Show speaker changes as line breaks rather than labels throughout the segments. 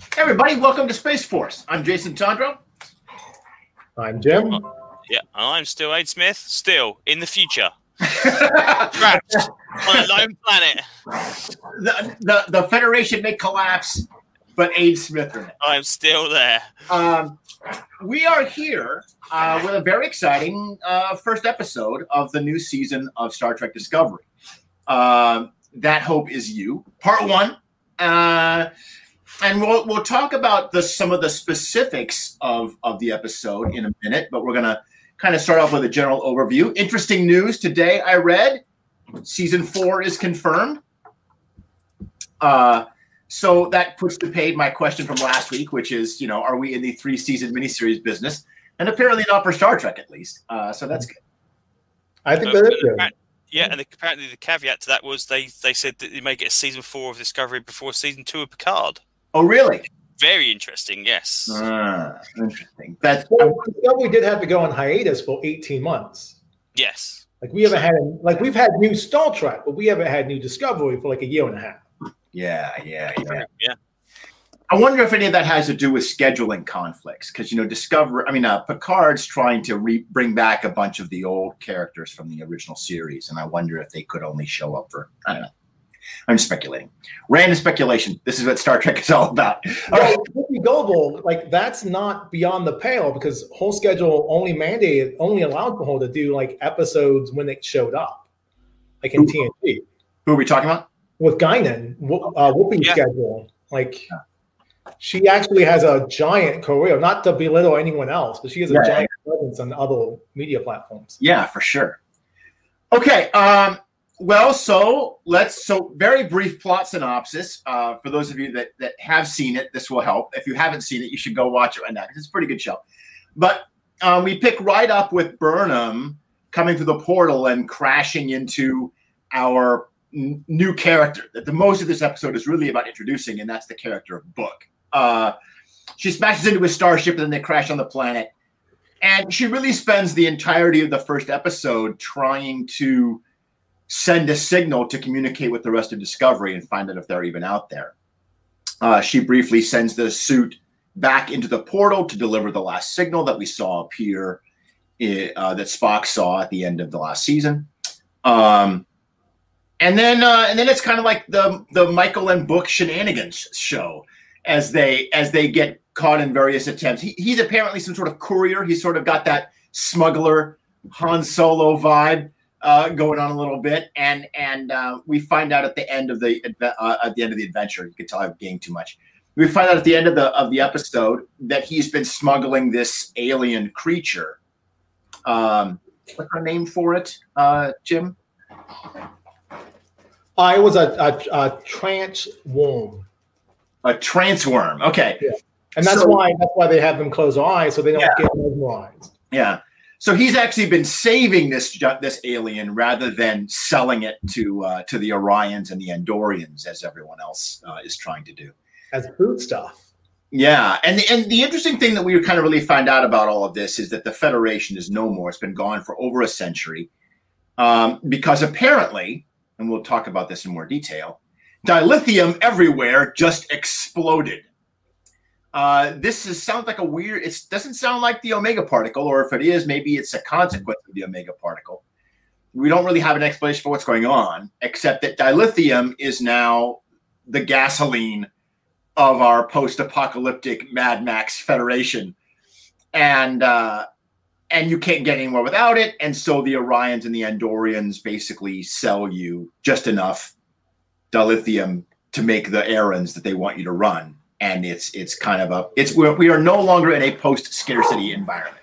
Hey everybody, welcome to Space Force. I'm Jason Tondro.
I'm Jim.
Yeah, I'm still Aid Smith, still in the future. Trapped on a lone planet.
The Federation may collapse, but Aid Smith in it.
I'm still there.
We are here with a very exciting first episode of the new season of Star Trek Discovery. That Hope Is You, Part 1. And we'll talk about some of the specifics of the episode in a minute, but we're going to kind of start off with a general overview. Interesting news today I read. Season 4 is confirmed. So that puts to paid my question from last week, which is, are we in the 3-season miniseries business? And apparently not for Star Trek, at least. So that's good.
I think that is good.
Yeah, and apparently the caveat to that was they said that they may get a season 4 of Discovery before season 2 of Picard.
Oh, really?
Very interesting, yes.
Interesting.
We did have to go on hiatus for 18 months.
Yes.
We've had new Star Trek, but we haven't had new Discovery for a year and a half.
Yeah. I wonder if any of that has to do with scheduling conflicts, because Picard's trying to bring back a bunch of the old characters from the original series, and I wonder if they could only show up for, I don't know. I'm speculating. Random speculation. This is what Star Trek is all about.
Whoopi Goldberg, that's not beyond the pale, because whole schedule only allowed for her to do episodes when it showed up, in TNG.
Who are we talking about?
With Guinan, Whoopi's schedule. She actually has a giant career, not to belittle anyone else, but she has a giant presence on other media platforms.
Yeah, for sure. Okay. So very brief plot synopsis. For those of you that have seen it, this will help. If you haven't seen it, you should go watch it right now, because it's a pretty good show. But we pick right up with Burnham coming through the portal and crashing into our new character that the most of this episode is really about introducing, and that's the character of Book. She smashes into a starship, and then they crash on the planet. And she really spends the entirety of the first episode trying to send a signal to communicate with the rest of Discovery and find out if they're even out there. She briefly sends the suit back into the portal to deliver the last signal that we saw appear, that Spock saw at the end of the last season. And then it's kind of like the Michael and Book shenanigans show as they get caught in various attempts. He's apparently some sort of courier. He's sort of got that smuggler Han Solo vibe going on a little bit, and we find out at the end of the adventure. You can tell I've gained too much. We find out at the end of the episode that he's been smuggling this alien creature. What's our name for it, Jim?
It was a trance worm.
A trance worm. Okay.
Yeah. And that's why they have them close their eyes so they don't get mesmerized.
Yeah. So he's actually been saving this alien rather than selling it to the Orions and the Andorians, as everyone else is trying to do.
As food stuff.
Yeah. And the interesting thing that we kind of really find out about all of this is that the Federation is no more. It's been gone for over a century because apparently, and we'll talk about this in more detail, dilithium everywhere just exploded. Sounds like it doesn't sound like the Omega particle, or if it is, maybe it's a consequence of the Omega particle. We don't really have an explanation for what's going on, except that dilithium is now the gasoline of our post-apocalyptic Mad Max Federation. And you can't get anywhere without it. And so the Orions and the Andorians basically sell you just enough dilithium to make the errands that they want you to run. And it's kind of we are no longer in a post-scarcity environment.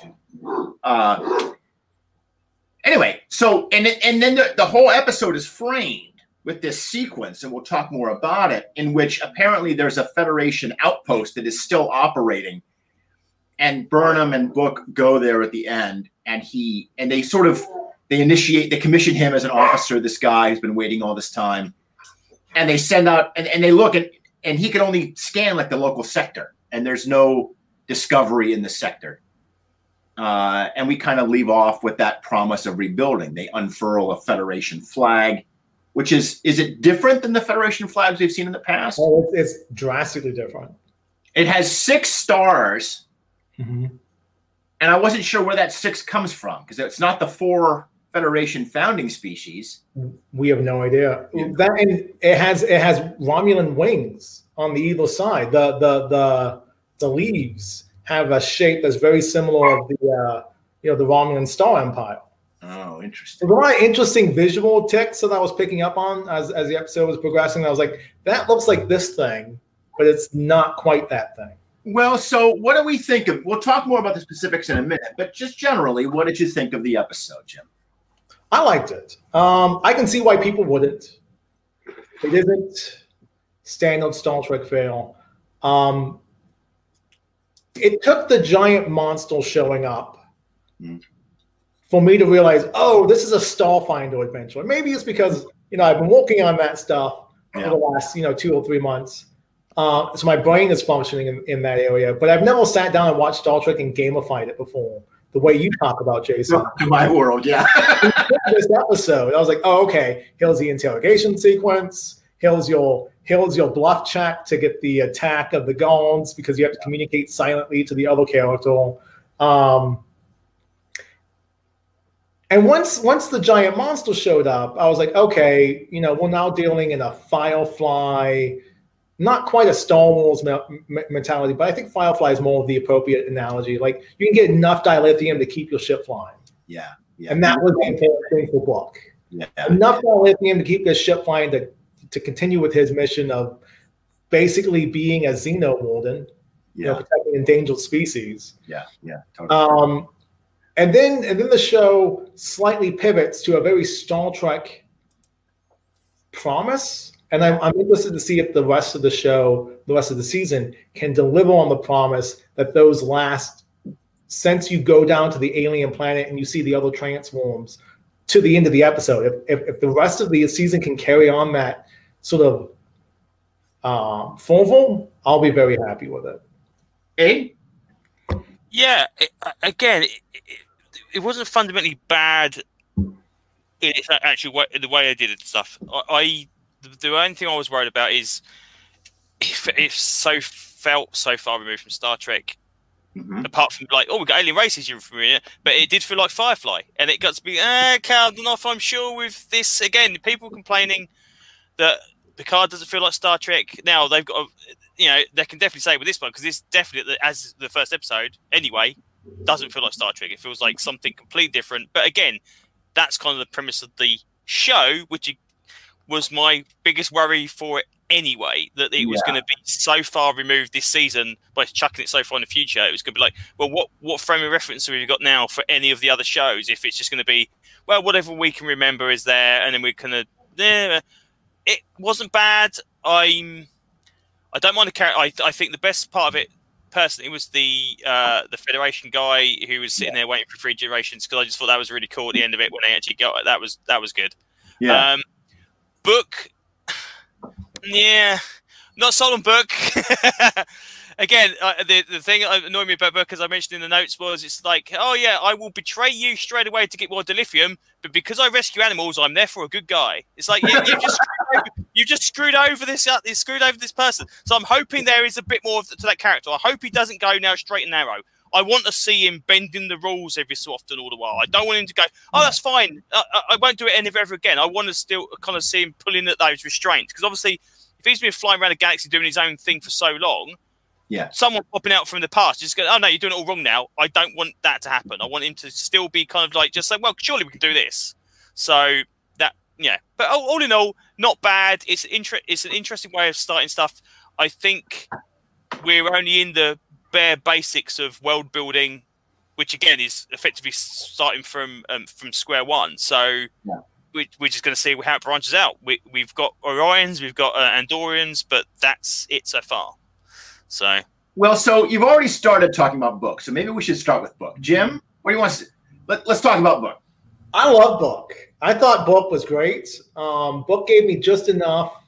Anyway, so and then the whole episode is framed with this sequence, and we'll talk more about it, in which apparently there's a Federation outpost that is still operating, and Burnham and Book go there at the end, and they commission him as an officer, this guy who's been waiting all this time, and they send out and they look at. And he can only scan the local sector, and there's no Discovery in the sector. And we kind of leave off with that promise of rebuilding. They unfurl a Federation flag, which is it different than the Federation flags we've seen in the past?
Oh, it's drastically different.
It has 6 stars,
Mm-hmm.
and I wasn't sure where that 6 comes from because it's not the 4 Federation founding species.
We have no idea.
Yeah.
That, and it has Romulan wings on the either side. The leaves have a shape that's very similar of the the Romulan Star Empire.
Oh, interesting.
There's a lot of interesting visual tics that I was picking up on as the episode was progressing. I was like, that looks like this thing, but it's not quite that thing.
Well, so what do we think of? We'll talk more about the specifics in a minute, but just generally, what did you think of the episode, Jim?
I liked it. I can see why people wouldn't. It isn't standard Star Trek fare. It took the giant monster showing up for me to realize, oh, this is a Starfinder adventure. Maybe it's because I've been working on that stuff for the last 2 or 3 months. So my brain is functioning in that area. But I've never sat down and watched Star Trek and gamified it before, the way you talk about, Jason.
To my world, yeah.
This episode, I was like, oh, okay, here's the interrogation sequence. Here's your bluff check to get the attack of the Gorns because you have to communicate silently to the other character. And once the giant monster showed up, I was like, okay, we're now dealing in a Firefly, not quite a Star Wars mentality, but I think Firefly is more of the appropriate analogy. Like, you can get enough dilithium to keep your ship flying.
Yeah.
And that was the important thing for Book.
Yeah.
Enough dilithium to keep his ship flying to continue with his mission of basically being a Xeno warden, protecting endangered species.
Yeah, totally.
And then the show slightly pivots to a very Star Trek promise. And I'm interested to see if the rest of the show, the rest of the season, can deliver on the promise that those last, since you go down to the alien planet and you see the other transforms to the end of the episode, if the rest of the season can carry on that sort of fervor, I'll be very happy with it.
Abe?
Yeah, it wasn't fundamentally bad in its actual way, the way I did it and stuff. The only thing I was worried about is if it felt so far removed from Star Trek, apart from like, oh, we got alien races you're familiar, but it did feel like Firefly, and it got to be, I don't know if I'm sure with this. Again, people complaining that Picard doesn't feel like Star Trek. Now they've got, they can definitely say with this one because this definitely, as the first episode anyway, doesn't feel like Star Trek. It feels like something completely different. But again, that's kind of the premise of the show, which was my biggest worry for it anyway, that it was going to be so far removed this season by chucking it so far in the future. It was going to be like, well, what frame of reference have we got now for any of the other shows? If it's just going to be, well, whatever we can remember is there, and then we're kind of, it wasn't bad. I don't mind the character. I think the best part of it, personally, was the Federation guy who was sitting there waiting for 3 generations, because I just thought that was really cool at the end of it when they actually got it. That was good.
Yeah.
Book, not sold on Book. Again, the thing that annoyed me about Book, as I mentioned in the notes, was it's like, oh yeah, I will betray you straight away to get more dilithium, but because I rescue animals, I'm therefore a good guy. It's like you just screwed over this person. So I'm hoping there is a bit more to that character. I hope he doesn't go now straight and narrow. I want to see him bending the rules every so often all the while. I don't want him to go, oh, that's fine. I won't do it ever again. I want to still kind of see him pulling at those restraints. Because obviously, if he's been flying around the galaxy doing his own thing for so long, someone popping out from the past just go, oh, no, you're doing it all wrong now. I don't want that to happen. I want him to still be kind of like, just say, well, surely we can do this. So that, But all in all, not bad. It's an interesting way of starting stuff. I think we're only in the bare basics of world building, which again is effectively starting from square one. So we're just going to see how it branches out. We've got Orions, we've got Andorians, but that's it so far. So
you've already started talking about Book, so maybe we should start with Book. Jim, what do you want to say? Let's talk about Book.
I love Book. I thought Book was great. Book gave me just enough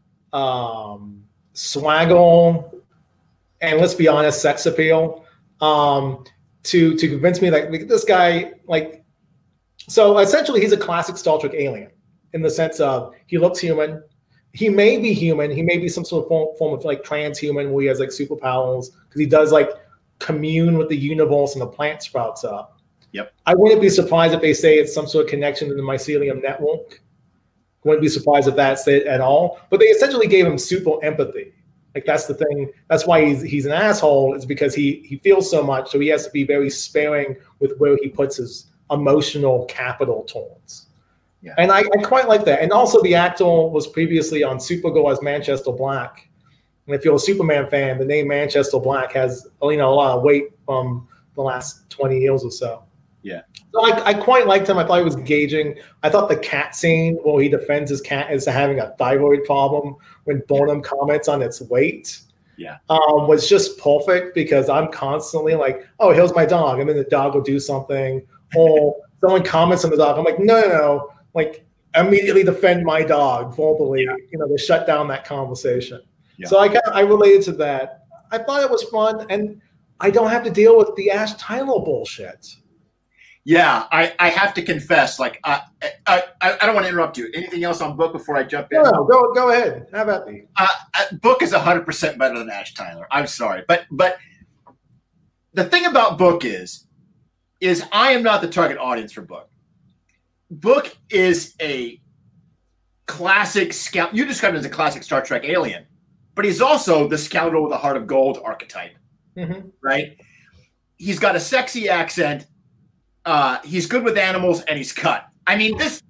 swaggle and, let's be honest, sex appeal to convince me like this guy, like, so essentially he's a classic Star Trek alien in the sense of he looks human, he may be human. He may be some sort of form of like transhuman where he has like superpowers because he does like commune with the universe and the plant sprouts up.
Yep.
I wouldn't be surprised if they say it's some sort of connection to the mycelium network. Wouldn't be surprised if that's it at all. But they essentially gave him super empathy. Like that's the thing. That's why he's an asshole. Is because he feels so much, so he has to be very sparing with where he puts his emotional capital towards.
Yeah.
And I quite like that. And also the actor was previously on Supergirl as Manchester Black. And if you're a Superman fan, the name Manchester Black has a lot of weight from the last 20 years or so.
Yeah.
So I quite liked him. I thought he was engaging. I thought the cat scene where he defends his cat as having a thyroid problem when Burnham comments on its weight was just perfect because I'm constantly like, oh, here's my dog. And then the dog will do something. Or someone comments on the dog. I'm like, no. Like, immediately defend my dog verbally, to shut down that conversation. Yeah. So I related to that. I thought it was fun, and I don't have to deal with the Ash Tyler bullshit.
Yeah, I have to confess, like, I don't want to interrupt you. Anything else on Book before I jump in?
No, go ahead. How about me?
Book is 100% better than Ash Tyler. I'm sorry. But the thing about Book is I am not the target audience for Book. Book is a classic scout. You described him as a classic Star Trek alien, but he's also the scoundrel with a heart of gold archetype, right? He's got a sexy accent. He's good with animals, and he's cut. I mean, this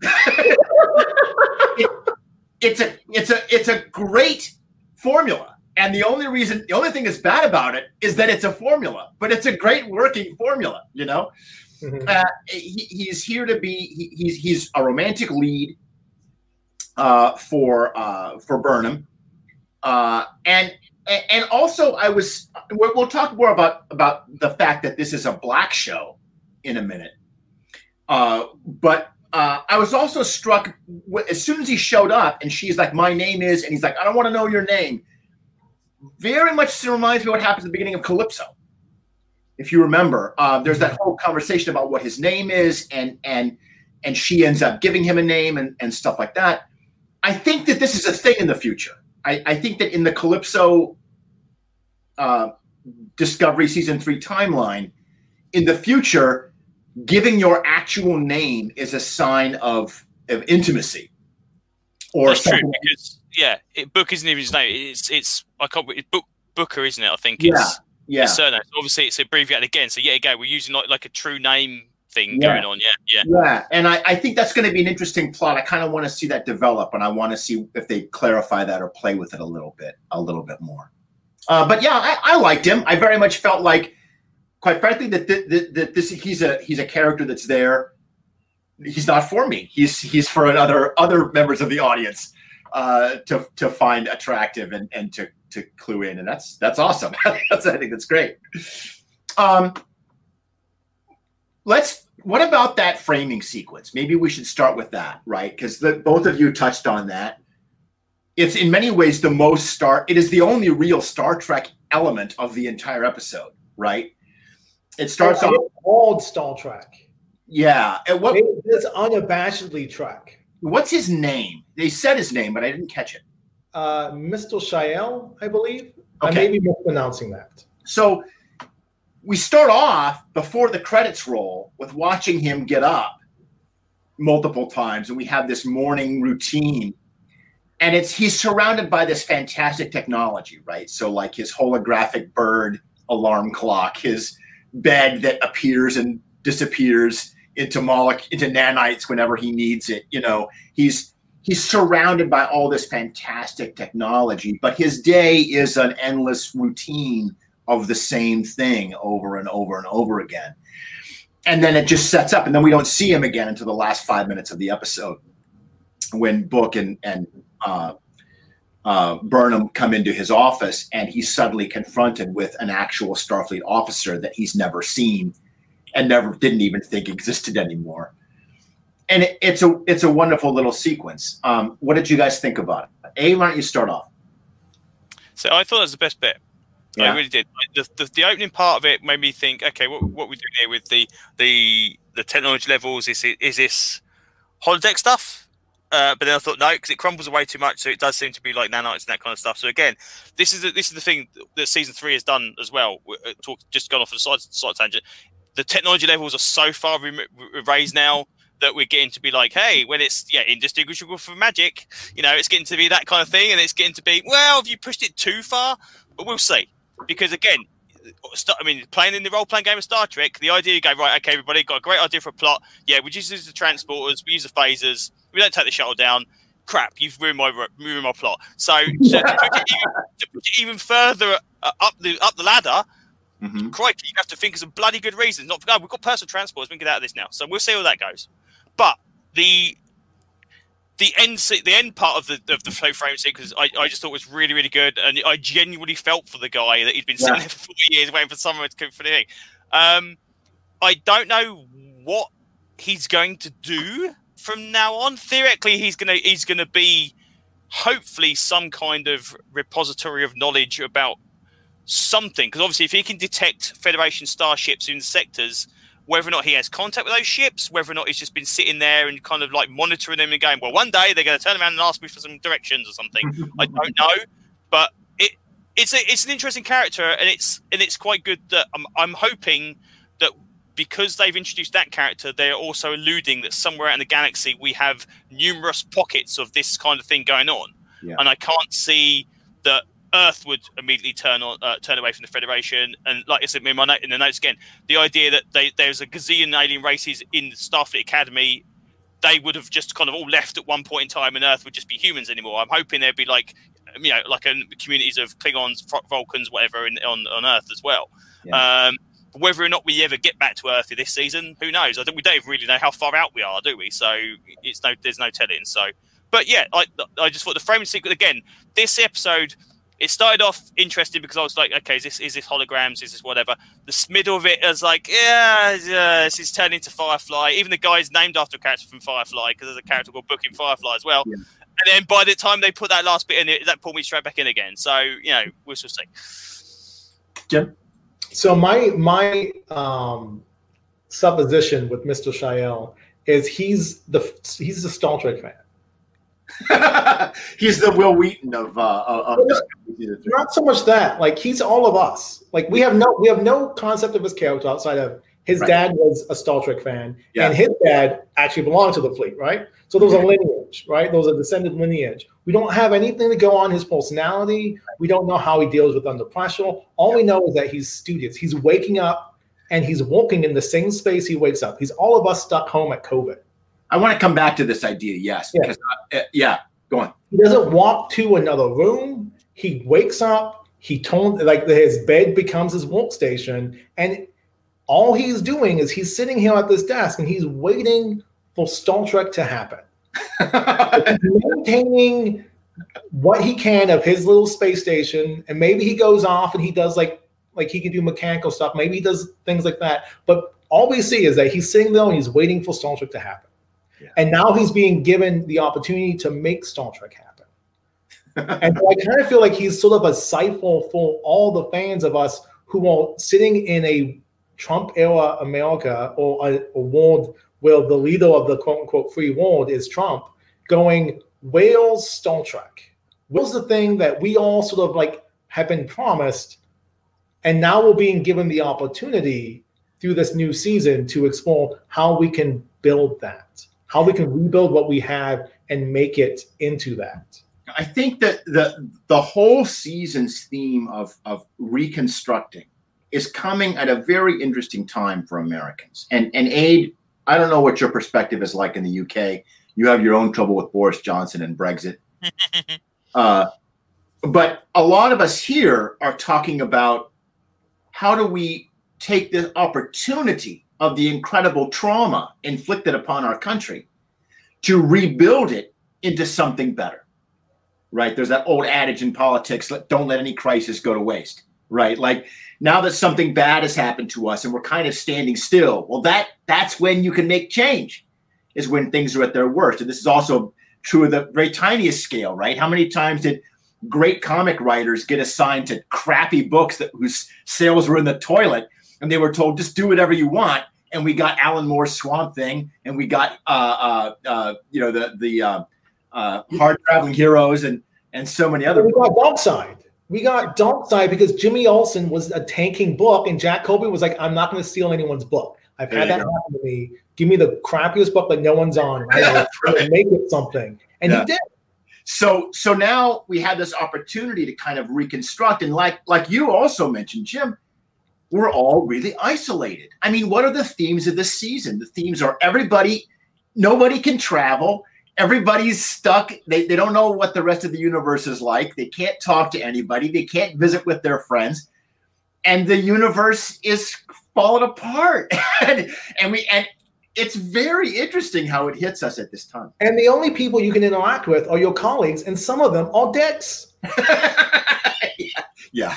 it's a great formula. And the only thing that's bad about it is that it's a formula, but it's a great working formula, He's here to be. He's a romantic lead for Burnham, and also we'll talk more about the fact that this is a black show in a minute. But I was also struck as soon as he showed up, and she's like, "My name is," and he's like, "I don't want to know your name." Very much reminds me of what happens at the beginning of Calypso. If you remember, there's that whole conversation about what his name is, and she ends up giving him a name and stuff like that. I think that this is a thing in the future. I think that in the Calypso Discovery Season 3 timeline, in the future, giving your actual name is a sign of intimacy. Or
that's
something.
True, because Book isn't even his name. It's Booker, isn't it? I think it's his surname. So obviously, it's abbreviated again. So we're using like a true name thing going on. Yeah.
And I think that's going to be an interesting plot. I kind of want to see that develop, and I want to see if they clarify that or play with it a little bit more. But I liked him. I very much felt like, quite frankly, that he's a character that's there. He's not for me. He's for other members of the audience to find attractive and to clue in, and that's awesome. I think that's great. What about that framing sequence? Maybe we should start with that, right? Because both of you touched on that. It's in many ways it is the only real Star Trek element of the entire episode, right? It starts off
old Star Trek.
Yeah. And
it's unabashedly Trek.
What's his name? They said his name, but I didn't catch it.
Mr. Shael, I believe.
Okay.
I may be mispronouncing that.
So we start off before the credits roll with watching him get up multiple times, and we have this morning routine. And he's surrounded by this fantastic technology, right? So like his holographic bird alarm clock, his bed that appears and disappears into nanites whenever he needs it. He's surrounded by all this fantastic technology, but his day is an endless routine of the same thing over and over and over again. And then it just sets up, and then we don't see him again until the last 5 minutes of the episode, when Book and Burnham come into his office, and he's suddenly confronted with an actual Starfleet officer that he's never seen and didn't even think existed anymore. And it's a wonderful little sequence. What did you guys think about it? Why don't you start off?
So I thought that was the best bit.
Yeah.
I really did. The opening part of it made me think, okay, what we're doing here with the technology levels, is this holodeck stuff? but then I thought no, because it crumbles away too much, so it does seem to be like nanites and that kind of stuff. So again, this is the thing that season 3 has done as well. Just gone off on a side tangent. The technology levels are so far raised now that we're getting to be like, hey, when it's indistinguishable from magic, it's getting to be that kind of thing, and it's getting to be, well, have you pushed it too far? But we'll see, because again, playing in the role-playing game of Star Trek, the idea you go, right, okay, everybody got a great idea for a plot. Yeah, we just use the transporters, we use the phasers, we don't take the shuttle down. Crap, you've ruined my plot. So to push it even further up the ladder. Mm-hmm. Crikey, you have to think of some bloody good reasons. Not for we've got personal transporters. We can get out of this now. So we'll see how that goes. But the end part of the flow frame sequence, I just thought was really, really good, and I genuinely felt for the guy that he'd been sitting there for 4 years waiting for someone to come for the thing. I don't know what he's going to do from now on. Theoretically, he's gonna be hopefully some kind of repository of knowledge about something, because obviously if he can detect Federation starships in sectors, whether or not he has contact with those ships, whether or not he's just been sitting there and kind of like monitoring them and going, well, one day they're going to turn around and ask me for some directions or something. I don't know, but it's an interesting character, and it's quite good that I'm hoping that because they've introduced that character, they're also alluding that somewhere out in the galaxy we have numerous pockets of this kind of thing going on, and I can't see that Earth would immediately turn away from the Federation. And like I said in the notes again, the idea that there's a gazillion alien races in the Starfleet Academy, they would have just kind of all left at one point in time, and Earth would just be humans anymore. I'm hoping there'd be like communities of Klingons, Vulcans, whatever on Earth as well. Yeah. Whether or not we ever get back to Earth this season, who knows? We don't really know how far out we are, do we? So there's no telling. So, but yeah, I just thought the framing sequence again. This episode. It started off interesting because I was like, okay, is this holograms? Is this whatever? The middle of it was like, this is turning into Firefly. Even the guy's named after a character from Firefly, because there's a character called Book in Firefly as well. Yeah. And then by the time they put that last bit in, that pulled me straight back in again. So, we'll see.
Jim? So my supposition with Mr. Shael is he's the Star Trek fan.
He's the Will Wheaton of
not so much that, like, he's all of us. Like, we have no concept of his character outside of his dad was a Star Trek fan, and his dad actually belonged to the fleet, right? So there's a lineage, right? There's a descendant lineage. We don't have anything to go on his personality. We don't know how he deals with under pressure. All we know is that he's studious. He's waking up and he's walking in the same space he wakes up. He's all of us stuck home at COVID.
I want to come back to this idea, yes. Because, go on.
He doesn't walk to another room. He wakes up. His bed becomes his workstation. And all he's doing is he's sitting here at this desk and he's waiting for Star Trek to happen. He's maintaining what he can of his little space station. And maybe he goes off and he does like he can do mechanical stuff. Maybe he does things like that. But all we see is that he's sitting there and he's waiting for Star Trek to happen. Yeah. And now he's being given the opportunity to make Star Trek happen. And so I kind of feel like he's sort of a cipher for all the fans of us who are sitting in a Trump-era America or a world where the leader of the quote-unquote free world is Trump, going, where's Star Trek? Where's the thing that we all sort of like have been promised, and now we're being given the opportunity through this new season to explore how we can build that, how we can rebuild what we have and make it into that.
I think that the whole season's theme of reconstructing is coming at a very interesting time for Americans. And Aid, I don't know what your perspective is like in the UK. You have your own trouble with Boris Johnson and Brexit. But a lot of us here are talking about how do we take the opportunity of the incredible trauma inflicted upon our country to rebuild it into something better, right? There's that old adage in politics, don't let any crisis go to waste, right? Like, now that something bad has happened to us and we're kind of standing still, well, that's when you can make change, is when things are at their worst. And this is also true of the very tiniest scale, right? How many times did great comic writers get assigned to crappy books whose sales were in the toilet, and they were told, just do whatever you want? And we got Alan Moore's Swamp Thing, and we got hard traveling heroes and so many other.
We got Darkseid. We got Darkseid because Jimmy Olsen was a tanking book, and Jack Kirby was like, "I'm not going to steal anyone's book. I've had that happen to me. Give me the crappiest book that no one's on. I will make it something." And he did.
So now we have this opportunity to kind of reconstruct, and like you also mentioned, Jim, we're all really isolated. I mean, what are the themes of this season? The themes are nobody can travel. Everybody's stuck. They don't know what the rest of the universe is like. They can't talk to anybody. They can't visit with their friends. And the universe is falling apart. and it's very interesting how it hits us at this time.
And the only people you can interact with are your colleagues, and some of them are dicks.
Yeah.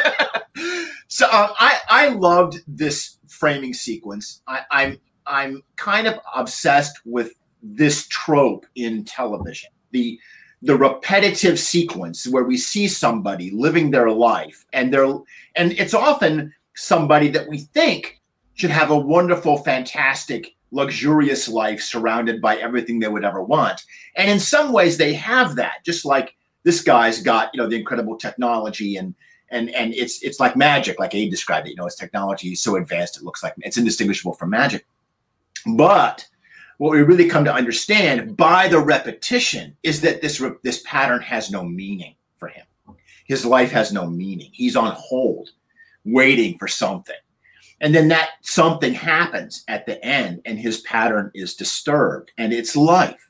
So I loved this framing sequence. I'm kind of obsessed with this trope in television, the repetitive sequence where we see somebody living their life, and it's often somebody that we think should have a wonderful, fantastic, luxurious life surrounded by everything they would ever want. And in some ways they have that, just like this guy's got, the incredible technology and it's like magic, like Abe described it, his technology is so advanced, it looks like it's indistinguishable from magic. But what we really come to understand by the repetition is that this pattern has no meaning for him. His life has no meaning. He's on hold, waiting for something. And then that something happens at the end, and his pattern is disturbed. And it's life.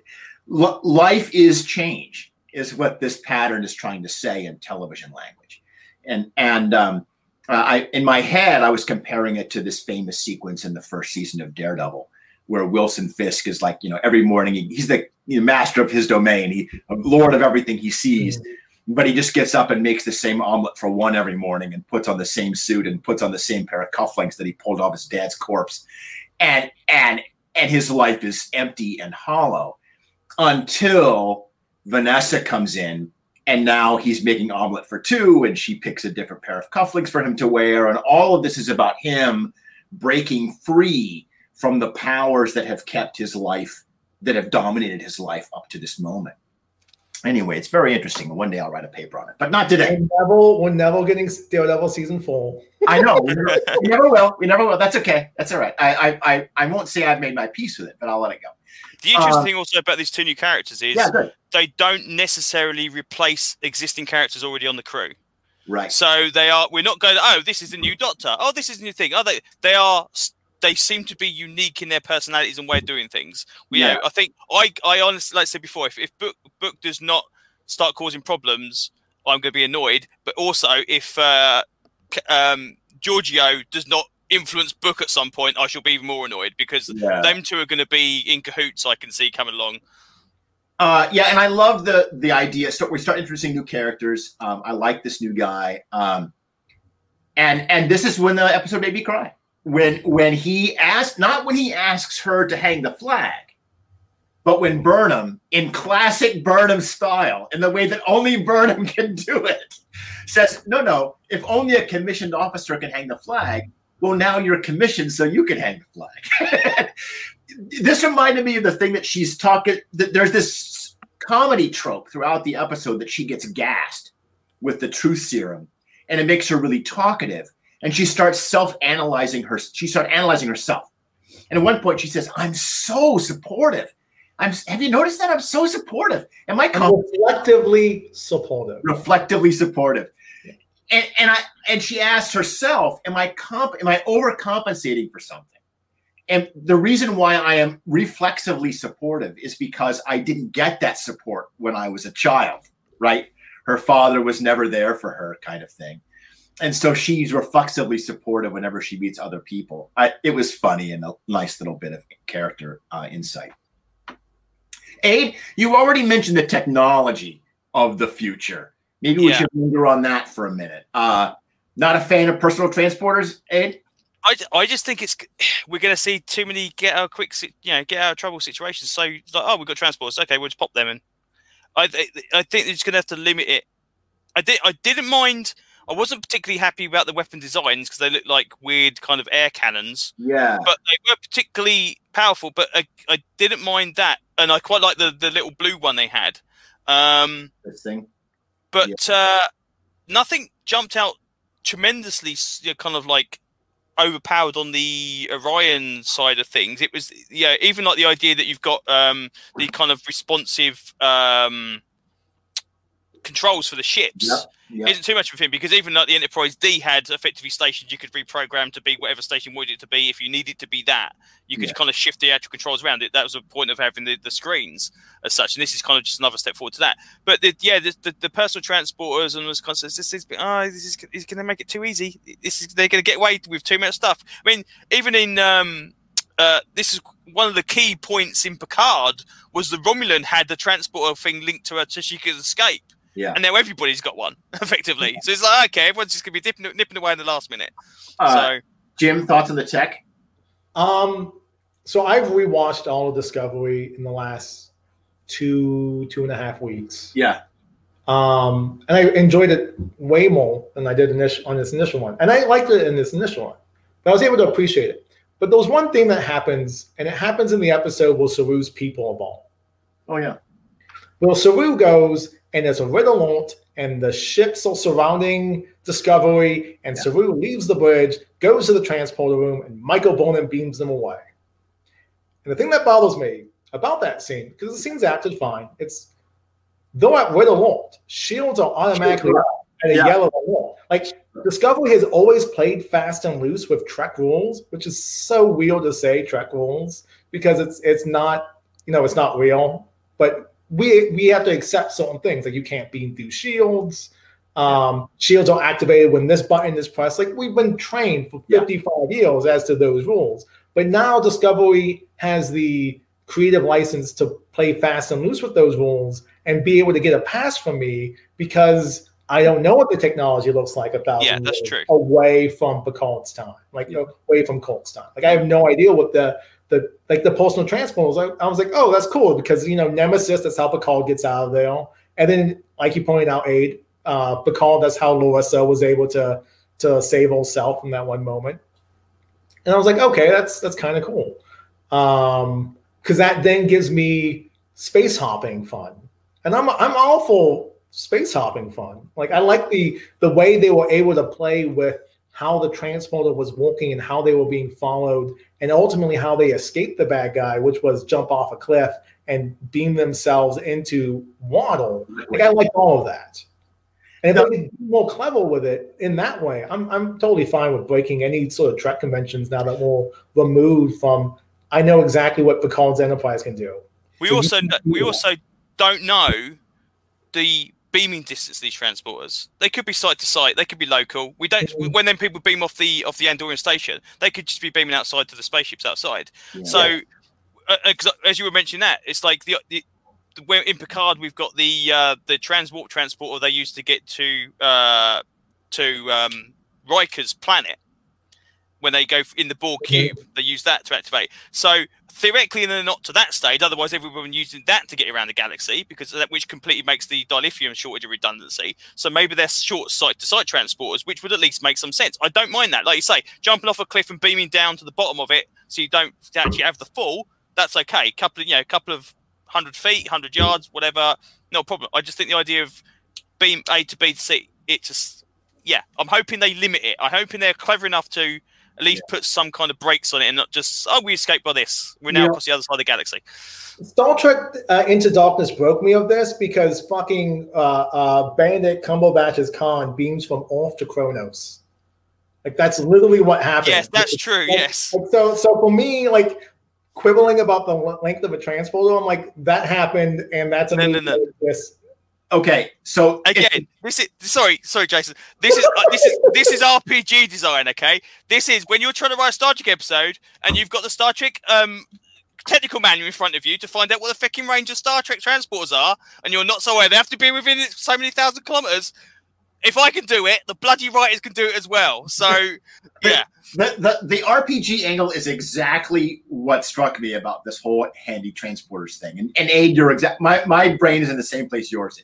Life is change, is what this pattern is trying to say in television language. And in my head, I was comparing it to this famous sequence in the first season of Daredevil, where Wilson Fisk is like, every morning he's the master of his domain, he lord of everything he sees, but he just gets up and makes the same omelet for one every morning and puts on the same suit and puts on the same pair of cufflinks that he pulled off his dad's corpse, and his life is empty and hollow until Vanessa comes in, and now he's making omelet for two, and she picks a different pair of cufflinks for him to wear, and all of this is about him breaking free from the powers that have kept his life, that have dominated his life up to this moment. Anyway, it's very interesting. One day I'll write a paper on it, but not today.
We're never getting Daredevil season 4.
I know. We never will. We never will. That's okay. That's all right. I won't say I've made my peace with it, but I'll let it go.
The interesting thing also about these two new characters is they don't necessarily replace existing characters already on the crew.
Right.
So we're not going, this is the new Doctor. Oh, this is the new thing. They seem to be unique in their personalities and way of doing things. I think I honestly, like I said before, if Book does not start causing problems, I'm going to be annoyed. But also, if Giorgio does not influence Book at some point, I shall be even more annoyed, because them two are going to be in cahoots. I can see coming along.
And I love the idea. So we start introducing new characters. I like this new guy, and this is when the episode made me cry. When he asks her to hang the flag, but when Burnham, in classic Burnham style, in the way that only Burnham can do it, says, no, if only a commissioned officer can hang the flag, well, now you're commissioned, so you can hang the flag. This reminded me of the thing that she's talking, that there's this comedy trope throughout the episode that she gets gassed with the truth serum, and it makes her really talkative. And she starts analyzing herself. And at one point she says, I'm so supportive. Have you noticed that? I'm so supportive. Am I
reflectively supportive?
Reflectively supportive. And she asked herself, am I overcompensating for something? And the reason why I am reflexively supportive is because I didn't get that support when I was a child, right? Her father was never there for her, kind of thing. And so she's reflexively supportive whenever she meets other people. It was funny and a nice little bit of character insight. Abe, you already mentioned the technology of the future. Maybe we should linger on that for a minute. Not a fan of personal transporters, Abe?
I just think we're going to see too many get out of trouble situations. So it's like, we've got transporters. Okay, we'll just pop them in. I think they're just going to have to limit it. I didn't mind I wasn't particularly happy about the weapon designs because they looked like weird kind of air cannons.
Yeah.
But they were particularly powerful. But I didn't mind that, and I quite like the little blue one they had.
This thing.
But nothing jumped out tremendously, kind of like overpowered on the Orion side of things. It was even like the idea that you've got the kind of responsive controls for the ships isn't too much of a thing, because even like the Enterprise D had effectively stations you could reprogram to be whatever station you wanted it to be. If you needed to be that, you could kind of shift the actual controls around it. That was the point of having the screens as such, and this is kind of just another step forward to that. But the personal transporters and was kind of this is going to make it too easy. They're going to get away with too much stuff. I mean, even in this is one of the key points in Picard was the Romulan had the transporter thing linked to her so she could escape.
Yeah.
And now everybody's got one, effectively. So it's like, okay, everyone's just going to be nipping away in the last minute. So,
Jim, thoughts on the tech?
So I've rewatched all of Discovery in the last 2.5 weeks.
Yeah.
And I enjoyed it way more than I did on this initial one. And I liked it in this initial one. But I was able to appreciate it. But there was one thing that happens, and it happens in the episode where Saru's people evolve.
Oh, yeah.
Well, Saru goes, and there's a red alert, and the ships are surrounding Discovery, and Saru leaves the bridge, goes to the transporter room, and Michael Burnham beams them away. And the thing that bothers me about that scene, because the scene's acted fine, it's though at red alert, shields are automatically at a yellow alert. Like, Discovery has always played fast and loose with Trek rules, which is so weird to say Trek rules, because it's not, it's not real, but we have to accept certain things, like you can't beam through shields. Shields are activated when this button is pressed. Like, we've been trained for 55 years as to those rules. But now Discovery has the creative license to play fast and loose with those rules and be able to get a pass from me because I don't know what the technology looks like 1,000 years away from Picard's time, away from Kirk's time. Like, I have no idea what the personal transporters. I was like, oh, that's cool because Nemesis, that's how Picard gets out of there. And then, like you pointed out, Aid, Picard, that's how Larissa was able to save herself from that one moment. And I was like, okay, that's kind of cool, because that then gives me space hopping fun, and I'm all for space hopping fun. Like, I like the way they were able to play with how the transporter was working and how they were being followed, and ultimately how they escaped the bad guy, which was jump off a cliff and beam themselves into water. Like, I like all of that. And if they could be more clever with it in that way, I'm totally fine with breaking any sort of Trek conventions now that we're removed from. I know exactly what Picard's Enterprise can do.
We also don't know the beaming distance of these transporters. They could be site to site. They could be local. We don't. When then people beam off the Andorian station, they could just be beaming outside to the spaceships outside. Yeah. So, as you were mentioning that, it's like where in Picard we've got the transwarp transporter they used to get to Riker's planet. When they go in the Borg cube, they use that to activate. So theoretically, they're not to that stage. Otherwise, everyone using that to get around the galaxy, which completely makes the dilithium shortage a redundancy. So maybe they're short site-to-site transporters, which would at least make some sense. I don't mind that. Like you say, jumping off a cliff and beaming down to the bottom of it, so you don't actually have the fall. That's okay. Couple of 100 feet, 100 yards, whatever, no problem. I just think the idea of beam A to B to C, I'm hoping they limit it. I'm hoping they're clever enough to at least put some kind of brakes on it and not just, we escaped by this. We're now across the other side of the galaxy.
Star Trek Into Darkness broke me of this because fucking Benedict Cumberbatch's Khan beams from Earth to Kronos. Like, that's literally what happened.
Yes, that's true, yes.
So for me, like, quibbling about the length of a transporter, I'm like, that happened, and that's a
no.
Okay, so
again, this is sorry, Jason. This is RPG design. Okay, this is when you're trying to write a Star Trek episode and you've got the Star Trek technical manual in front of you to find out what the fucking range of Star Trek transporters are, and you're not so aware they have to be within so many thousand kilometers. If I can do it, the bloody writers can do it as well. So, yeah.
The RPG angle is exactly what struck me about this whole handy transporters thing. And Aid, you're exact. My brain is in the same place yours is.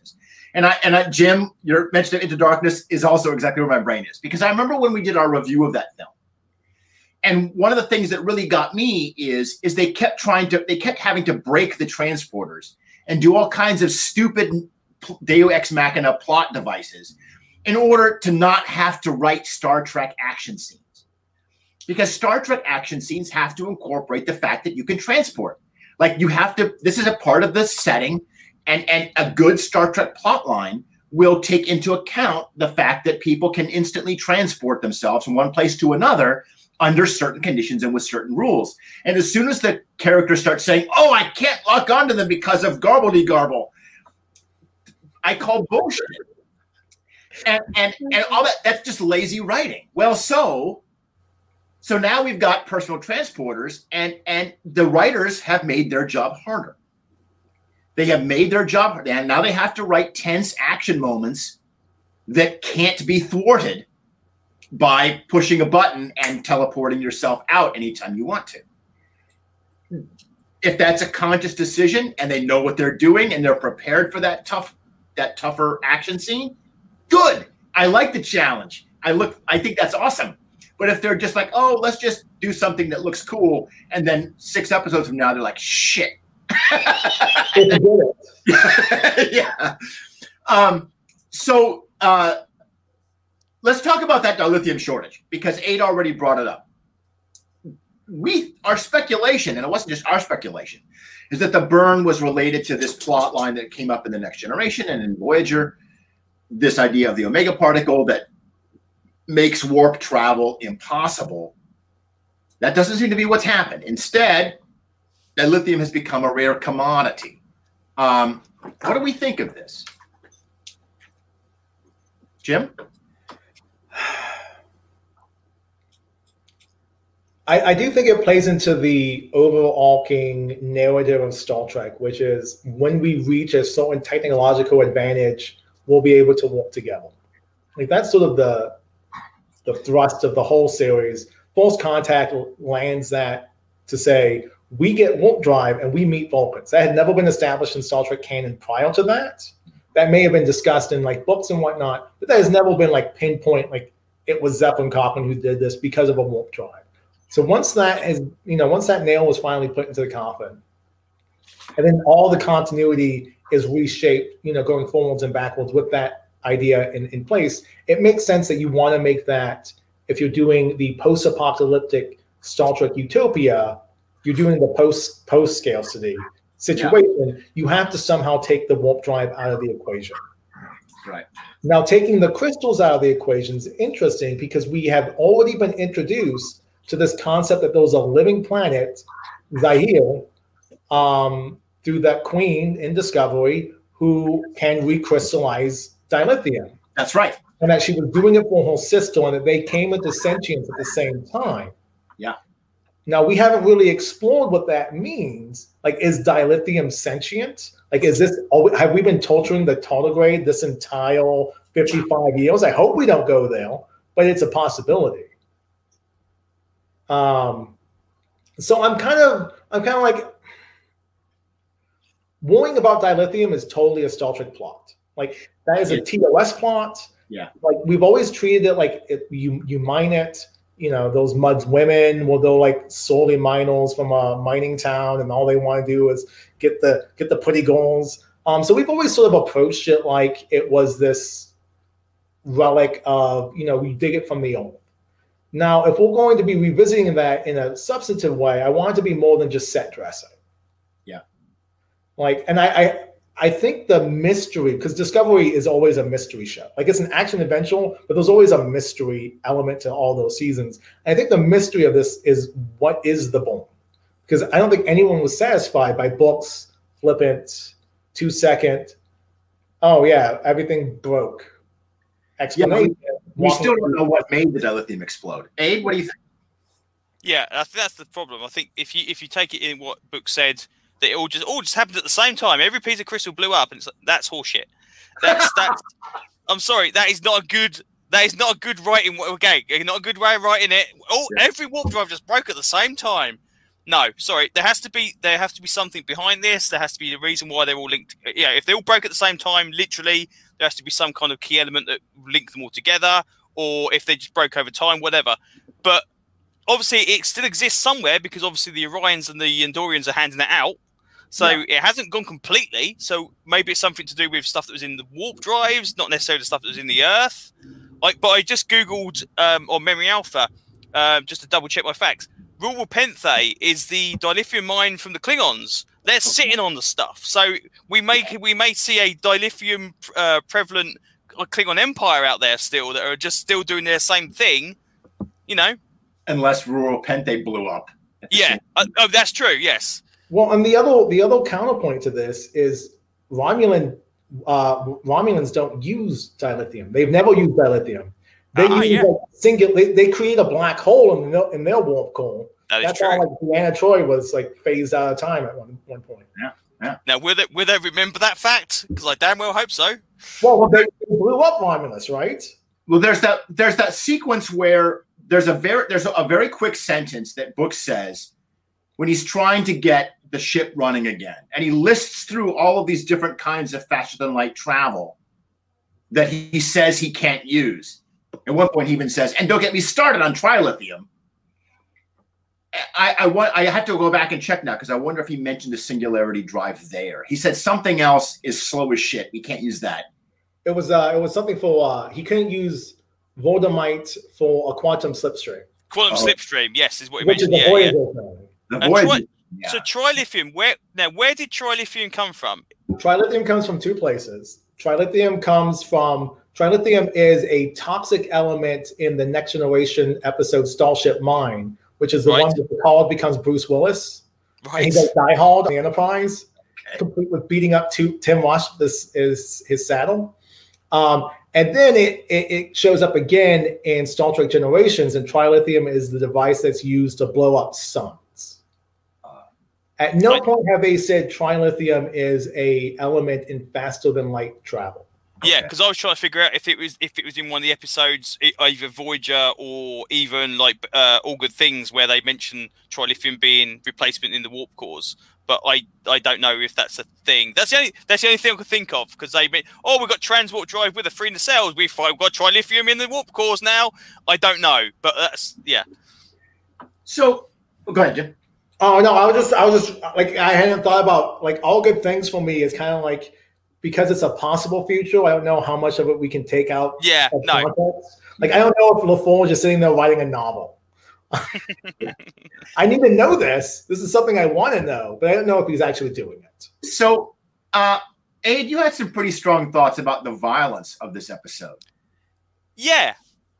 And Jim, your mention of Into Darkness is also exactly where my brain is, because I remember when we did our review of that film, and one of the things that really got me is they kept having to break the transporters and do all kinds of stupid Deus Ex Machina plot devices in order to not have to write Star Trek action scenes, because Star Trek action scenes have to incorporate the fact that you can transport. Like, you have to. This is a part of the setting. And a good Star Trek plotline will take into account the fact that people can instantly transport themselves from one place to another under certain conditions and with certain rules. And as soon as the character starts saying, "Oh, I can't lock onto them because of garble-de-garble," I call bullshit. And all that's just lazy writing. Well, so now we've got personal transporters, and the writers have made their job harder. They have made their job, and now they have to write tense action moments that can't be thwarted by pushing a button and teleporting yourself out anytime you want to. If that's a conscious decision and they know what they're doing and they're prepared for that tougher action scene, good. I like the challenge. I think that's awesome. But if they're just like, "Oh, let's just do something that looks cool," and then 6 episodes from now they're like, "Shit." Yeah. So let's talk about that dilithium shortage, because Aid already brought it up. Our speculation, and it wasn't just our speculation, is that the burn was related to this plot line that came up in The Next Generation and in Voyager, this idea of the Omega particle that makes warp travel impossible. That doesn't seem to be what's happened. Instead, dilithium has become a rare commodity. What do we think of this? Jim?
I do think it plays into the overarching narrative of Star Trek, which is when we reach a certain technological advantage, we'll be able to work together. Like, that's sort of the thrust of the whole series. False Contact lands that to say, we get warp drive and we meet Vulcans. That had never been established in Star Trek canon prior to that. That may have been discussed in like books and whatnot, but that has never been like pinpoint, like it was Zeppelin Cochran who did this because of a warp drive. So once that nail was finally put into the coffin, and then all the continuity is reshaped, going forwards and backwards with that idea in place, it makes sense that you want to make that, if you're doing the post-apocalyptic Star Trek utopia, you're doing the post-scarcity situation, you have to somehow take the warp drive out of the equation.
Right.
Now, taking the crystals out of the equation is interesting, because we have already been introduced to this concept that there was a living planet, Zahir, through that queen in Discovery, who can recrystallize dilithium.
That's right.
And that she was doing it for her sister, and that they came into sentience at the same time.
Yeah.
Now, we haven't really explored what that means. Like, is dilithium sentient? Like, have we been torturing the tardigrade this entire 55 years? I hope we don't go there, but it's a possibility. So I'm kind of like, worrying about dilithium is totally a Star Trek plot. Like, that is a TOS plot.
Yeah.
Like, we've always treated it like you mine it. Those Muds women, well, they're like solely miners from a mining town, and all they want to do is get the pretty girls. So we've always sort of approached it like it was this relic of, we dig it from the earth. Now, if we're going to be revisiting that in a substantive way, I want it to be more than just set dressing.
Yeah.
Like, and I think the mystery, because Discovery is always a mystery show. Like, it's an action adventure, but there's always a mystery element to all those seasons. And I think the mystery of this is, what is the bone? Because I don't think anyone was satisfied by Book's flippant 2-second, oh yeah, everything broke explanation.
Yeah, we still don't know what made the dilithium explode. Aid, what do you think?
Yeah, I think that's the problem. I think if you take it in what Book said, that it all just happened at the same time. Every piece of crystal blew up, and it's like, that's horseshit. That's I'm sorry, that is not a good writing. Okay, not a good way of writing it. Every warp drive just broke at the same time. No, sorry. There has to be something behind this. There has to be a reason why they're all linked. Yeah, if they all broke at the same time, literally, there has to be some kind of key element that linked them all together, or if they just broke over time, whatever. But obviously, it still exists somewhere because obviously the Orions and the Andorians are handing it out. So it hasn't gone completely. So maybe it's something to do with stuff that was in the warp drives, not necessarily the stuff that was in the Earth. But I just Googled on Memory Alpha just to double check my facts. Rural Penthe is the dilithium mine from the Klingons. They're sitting on the stuff. So we may see a dilithium prevalent Klingon empire out there still that are just still doing their same thing, you know.
Unless Rural Penthe blew up.
Yeah. Oh, that's true. Yes.
Well, and the other counterpoint to this is Romulans don't use dilithium. They've never used dilithium. They create a black hole in their warp core. That's true. How like Deanna Troi was like phased out of time at one point.
Yeah. Now will they remember that fact? Because I damn well hope so.
Well, they blew up Romulus, right?
Well, there's that sequence where there's a very quick sentence that Book says when he's trying to get the ship running again, and he lists through all of these different kinds of faster than light travel that he says he can't use. At one point, he even says, "And don't get me started on trilithium." I have to go back and check now because I wonder if he mentioned the singularity drive there. He said something else is slow as shit. We can't use that.
It was something for he couldn't use Voldemite for a quantum slipstream.
Quantum slipstream, yes, is what he
mentioned.
Which is
the Voyager.
So trilithium, where did trilithium come from?
Trilithium comes from two places. Trilithium is a toxic element in the Next Generation episode Starship Mine, which is the one that Picard becomes Bruce Willis. Right. And he does Die Hard on the Enterprise, complete with beating up Tim Rush. This is his saddle. And then it shows up again in Star Trek Generations, and trilithium is the device that's used to blow up suns. At no point have they said trilithium is a element in faster than light travel.
Yeah, because I was trying to figure out if it was in one of the episodes, either Voyager or even like All Good Things, where they mention trilithium being replacement in the warp cores. But I don't know if that's a thing. That's the only thing I could think of, because they mean, we've got transwarp drive with a free in the cells. We've got trilithium in the warp cores now. I don't know, but that's
So go ahead, Jim.
Oh no, I was just like, I hadn't thought about, like, All Good Things for me is kind of like, because it's a possible future, I don't know how much of it we can take out.
Yeah, no.
Context. Like, I don't know if LaForge is just sitting there writing a novel. I need to know this. This is something I want to know, but I don't know if he's actually doing it.
So, Aid, you had some pretty strong thoughts about the violence of this episode.
Yeah.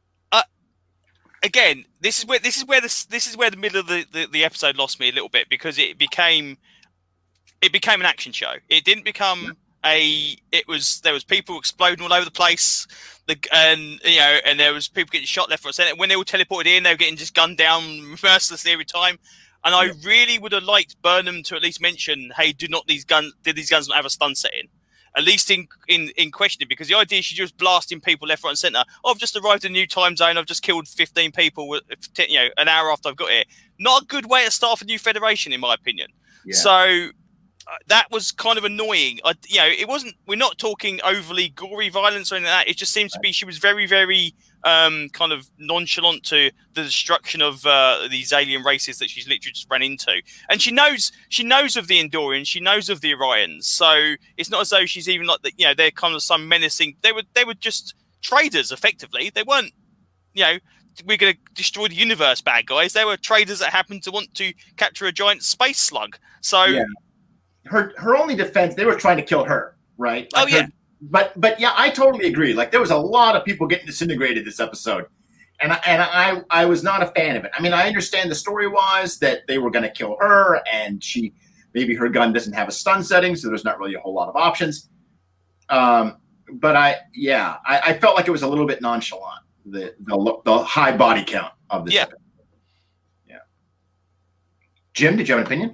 Again, this is where the middle of the episode lost me a little bit, because it became an action show. It didn't become there was people exploding all over the place, and there was people getting shot left, right, center. When they all teleported in, they were getting just gunned down mercilessly every time. And I really would have liked Burnham to at least mention, "Hey, did these guns not have a stun setting?" At least in questioning, because the idea she's just blasting people left, right, and center. I've just arrived in a new time zone. I've just killed 15 people, an hour after I've got here. Not a good way to start a new Federation, in my opinion. Yeah. So that was kind of annoying. It wasn't. We're not talking overly gory violence or anything like that. It just seems to be she was very, very kind of nonchalant to the destruction of these alien races that she's literally just ran into. And she knows of the Andorians, she knows of the Orions. So it's not as though she's even like they're kind of some menacing. They were just traders, effectively. They weren't, we're going to destroy the universe bad guys. They were traders that happened to want to capture a giant space slug. So
her only defense, they were trying to kill her, right? Like But yeah, I totally agree. Like, there was a lot of people getting disintegrated this episode, and I was not a fan of it. I mean, I understand the story was that they were going to kill her, and maybe her gun doesn't have a stun setting, so there's not really a whole lot of options. But I felt like it was a little bit nonchalant, the high body count of this episode. Yeah. Jim, did you have an opinion?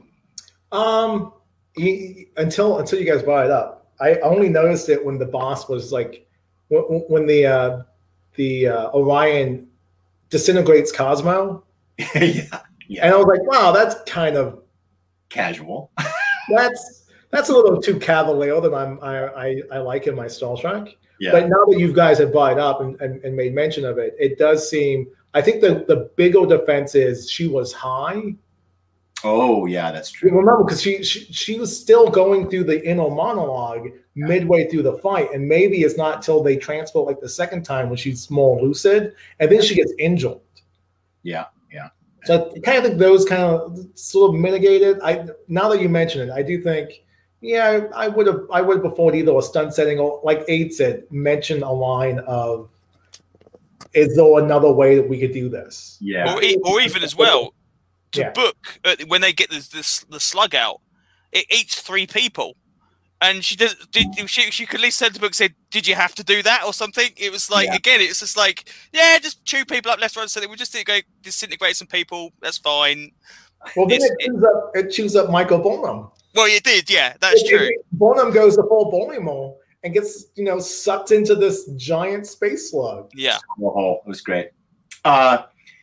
Until you guys brought it up. I only noticed it when the boss was like, when the Orion disintegrates Cosmo.
Yeah. Yeah.
And I was like, wow, that's kind of
casual.
That's a little too cavalier than I like in my Star Trek.
Yeah.
But now that you guys have brought it up and made mention of it, it does seem. I think the bigger defense is she was high.
Oh yeah, that's true.
Remember, because she was still going through the inner monologue midway through the fight, and maybe it's not till they transport like the second time when she's more lucid, and then she gets injured.
Yeah.
So I kind of think those kind of sort of mitigated. Now that you mention it, I do think, yeah, I would have before either a stunt setting or, like Aid said, mention a line of, is there another way that we could do this?
Yeah.
Or even as well, to
Yeah.
book when they get the slug out, it eats 3 people. And she does. She could at least send the book say, "Did you have to do that or something?" It was like again, it's just like, yeah, just chew people up left, right, and center. We just disintegrate some people. That's fine.
Well, then it chews up Michael Burnham.
Well, it did, yeah, that's true.
Burnham goes to Paul Baltimore and gets sucked into this giant space slug.
Yeah,
oh, it was great. I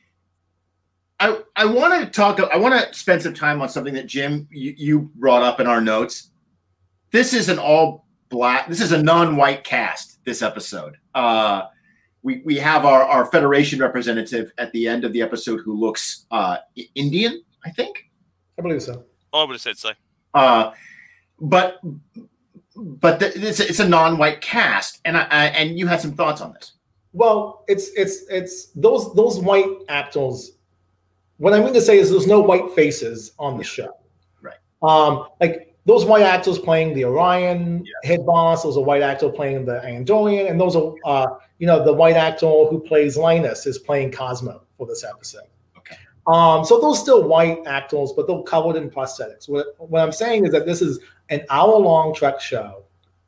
want to talk. I want to spend some time on something that Jim you brought up in our notes. This is an all black. This is a non-white cast. This episode. We have our Federation representative at the end of the episode who looks Indian, I think.
I believe so.
I would have said so.
But it's a non-white cast, and you had some thoughts on this.
Well, it's those white actors. What I mean to say is there's no white faces on the show.
Right.
Like those white actors playing the Orion head boss, there's a white actor playing the Andorian, and those are the white actor who plays Linus is playing Cosmo for this episode.
Okay.
So those still white actors, but they're covered in prosthetics. What I'm saying is that this is an hour-long Trek show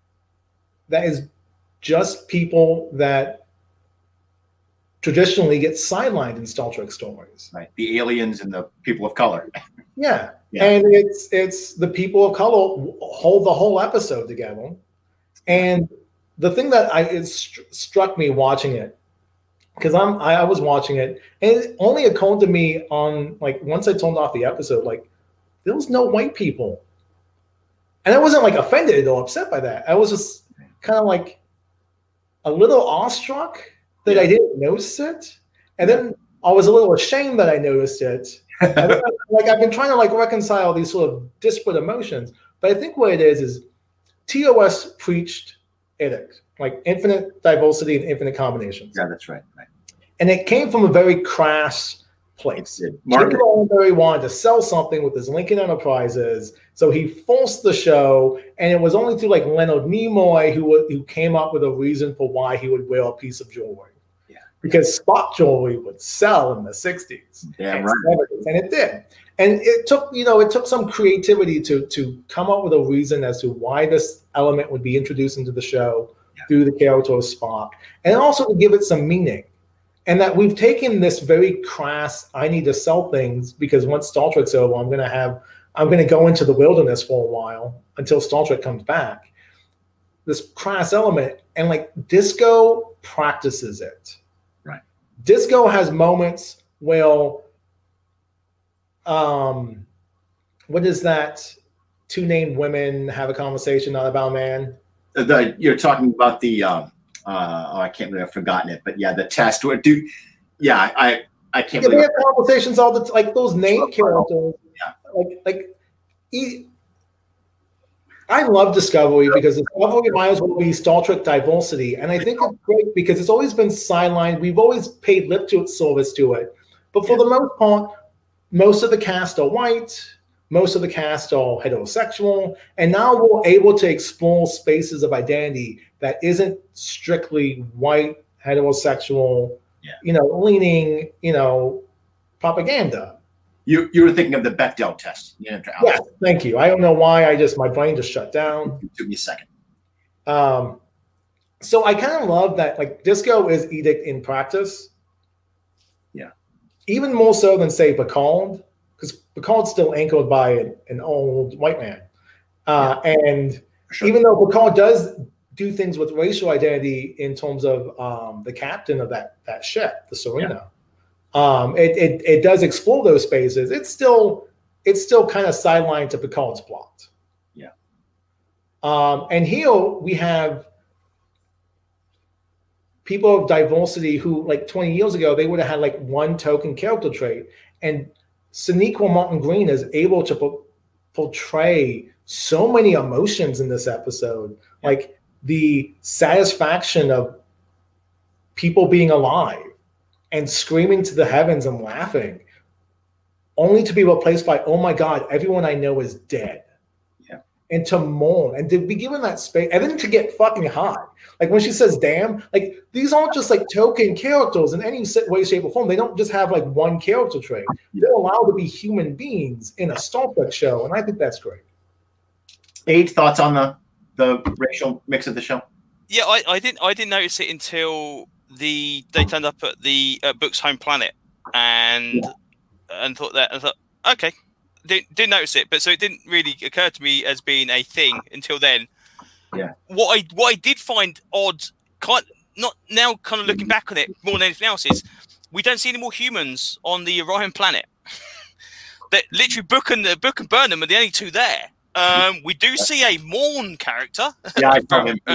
that is just people that traditionally get sidelined in Star Trek stories.
Right. The aliens and the people of color.
Yeah. And it's the people of color hold the whole episode together. And the thing that it struck me watching it, because I was watching it, and it only occurred to me on, like, once I turned off the episode, like, there was no white people. And I wasn't like offended or upset by that. I was just kind of like a little awestruck that I didn't notice it. And then I was a little ashamed that I noticed it. Like, I've been trying to, like, reconcile these sort of disparate emotions, but I think what it is TOS preached edict, like infinite diversity and infinite combinations.
Yeah, that's right.
And it came from a very crass place. Jim Roddenberry wanted to sell something with his Lincoln Enterprises, so he forced the show, and it was only through, like, Leonard Nimoy who came up with a reason for why he would wear a piece of jewelry. Because Spock jewelry would sell in the 60s and 70s, and it did. And it took some creativity to come up with a reason as to why this element would be introduced into the show through the character of Spock, and also to give it some meaning. And that we've taken this very crass, I need to sell things because once Star Trek's over, I'm going to go into the wilderness for a while until Star Trek comes back. This crass element, and, like, Disco practices it. Disco has moments where, what is that? 2 named women have a conversation, not about a man.
You're talking about the I can't believe I've forgotten it, but yeah, the test. I can't believe
they have conversations all the time, like those named characters. I love Discovery because Discovery might as well be Star Trek diversity. And I think it's great because it's always been sidelined. We've always paid lip service to it. But for the most part, most of the cast are white. Most of the cast are heterosexual. And now we're able to explore spaces of identity that isn't strictly white, heterosexual, leaning, propaganda.
You were thinking of the Bechdel test.
Yeah, thank you. I don't know why. My brain just shut down.
It took me a second.
So I kind of love that, like, Disco is edict in practice. Yeah. Even more so than, say, Picard, because Picard's still anchored by an old white man. And even though Picard does do things with racial identity in terms of the captain of that ship, the Serena. It does explore those spaces. It's still kind of sidelined to Picard's plot.
Yeah.
And here we have people of diversity who, like 20 years ago, they would have had like one token character trait. And Sonequa Martin Green is able to portray so many emotions in this episode, like the satisfaction of people being alive and screaming to the heavens and laughing, only to be replaced by, oh my God, everyone I know is dead.
Yeah.
And to mourn and to be given that space, and then to get fucking hot. Like when she says, damn, like these aren't just like token characters in any way, shape, or form. They don't just have like one character trait. They're allowed to be human beings in a Star Trek show. And I think that's great.
Age, thoughts on the racial mix of the show?
Yeah, I didn't notice it until they turned up at the Book's home planet and thought okay, didn't notice it, but so it didn't really occur to me as being a thing until then.
Yeah.
What I did find odd, kind of looking back on it more than anything else, is we don't see any more humans on the Orion planet. That literally Book and Burnham are the only two there. We do see a Morn character.
Yeah, I saw him.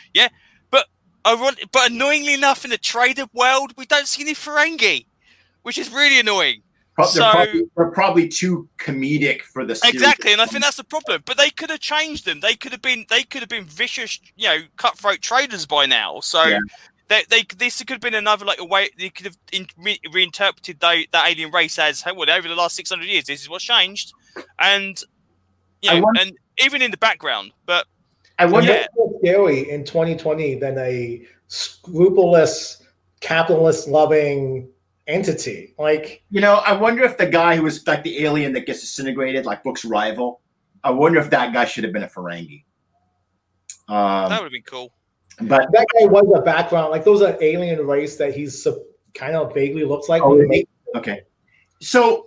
But annoyingly enough, in the traded world, we don't see any Ferengi, which is really annoying.
They're probably too comedic for the series.
Exactly, and I think that's the problem. But they could have changed them. They could have been vicious, cutthroat traders by now. So this could have been another a way they could have reinterpreted that alien race as, hey, well, over the last 600 years, this is what's changed, and and even in the background. But
I wonder if it's scary in 2020 than a scrupulous, capitalist-loving entity.
I wonder if the guy who was like the alien that gets disintegrated, like Book's rival, I wonder if that guy should have been a Ferengi.
That would have been cool.
But that guy was a background. Like, those are alien race that he's kind of vaguely looks like.
Okay. So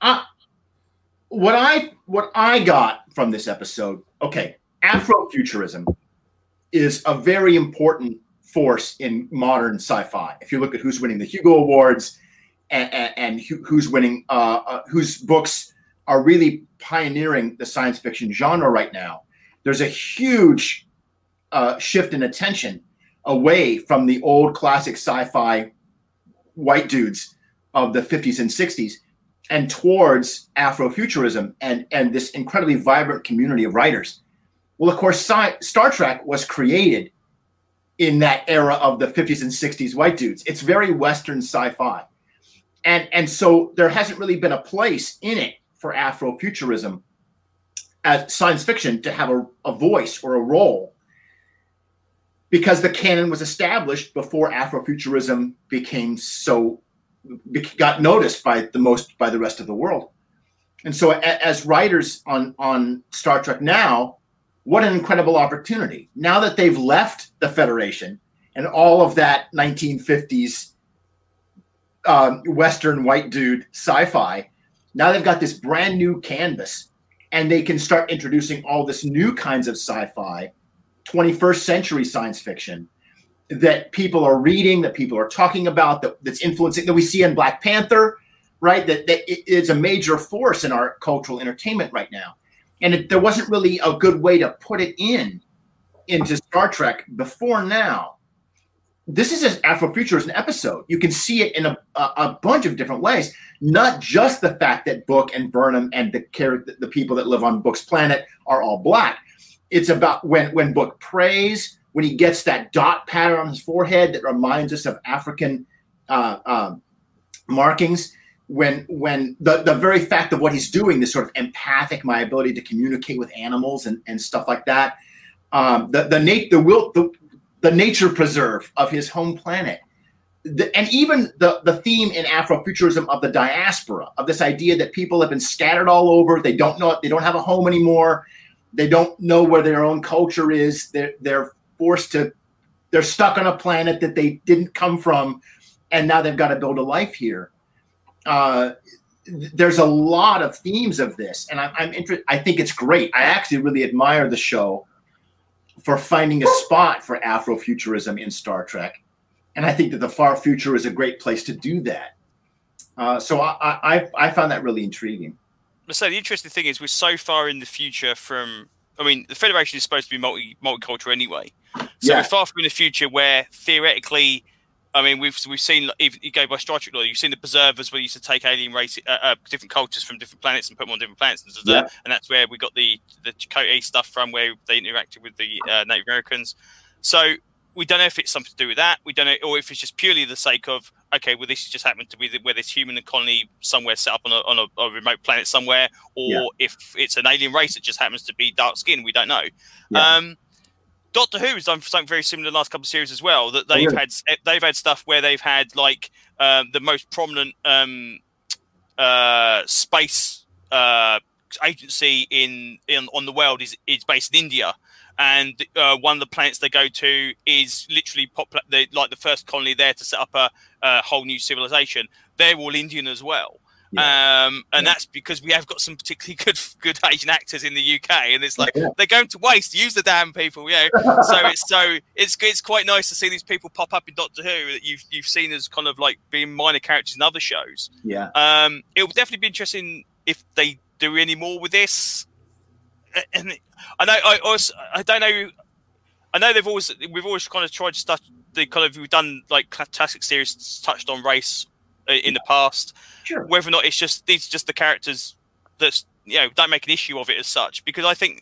what I got from this episode, Afrofuturism is a very important force in modern sci-fi. If you look at who's winning the Hugo Awards and who's winning, whose books are really pioneering the science fiction genre right now, there's a huge shift in attention away from the old classic sci-fi white dudes of the 50s and 60s and towards Afrofuturism and this incredibly vibrant community of writers. Well, of course, Star Trek was created in that era of the 50s and 60s white dudes. It's very Western sci-fi. And so there hasn't really been a place in it for Afrofuturism as science fiction to have a voice or a role, because the canon was established before Afrofuturism got noticed by the rest of the world. And so as writers on Star Trek now, what an incredible opportunity. Now that they've left the Federation and all of that 1950s Western white dude sci-fi, now they've got this brand new canvas and they can start introducing all this new kinds of sci-fi, 21st century science fiction that people are reading, that people are talking about, that's influencing, that we see in Black Panther, right? That it's a major force in our cultural entertainment right now. And there wasn't really a good way to put it into Star Trek before now. This is an Afrofuturism episode. You can see it in a bunch of different ways, not just the fact that Book and Burnham and the people that live on Book's planet are all Black. It's about when Book prays, when he gets that dot pattern on his forehead that reminds us of African markings, when the very fact of what he's doing, this sort of empathic, my ability to communicate with animals and stuff like that, the nature preserve of his home planet, and even the theme in Afrofuturism of the diaspora, of this idea that people have been scattered all over, they don't have a home anymore, they don't know where their own culture is, they're stuck on a planet that they didn't come from, and now they've got to build a life here. There's a lot of themes of this, and I'm interested. I think it's great. I actually really admire the show for finding a spot for Afrofuturism in Star Trek, and I think that the far future is a great place to do that. So I found that really intriguing.
So the interesting thing is we're so far in the future from. I mean, the Federation is supposed to be multicultural anyway. So we're far from in the future where theoretically, I mean, we've seen, if you go by Star Trek law, you've seen the Preservers where you used to take alien race, different cultures from different planets and put them on different planets, and that's where we got the Chakotay stuff from, where they interacted with the Native Americans. So we don't know if it's something to do with that. We don't know, or if it's just purely the sake of, okay, well, this just happened to be where this human colony somewhere set up on a remote planet somewhere, or if it's an alien race that just happens to be dark skin. We don't know. Doctor Who has done something very similar in the last couple of series as well. That they've had stuff where they've had like the most prominent space agency on the world is based in India, and one of the planets they go to is literally the first colony there to set up a whole new civilization. They're all Indian as well. And that's because we have got some particularly good Asian actors in the UK, and it's like they're going to waste. Use the damn people, it's quite nice to see these people pop up in Doctor Who that you've seen as kind of like being minor characters in other shows. It will definitely be interesting if they do any more with this. And I don't know. I know we've always kind of tried to study we've done like classic series touched on race in the past. Sure. Whether or not these are just the characters that don't make an issue of it as such, because I think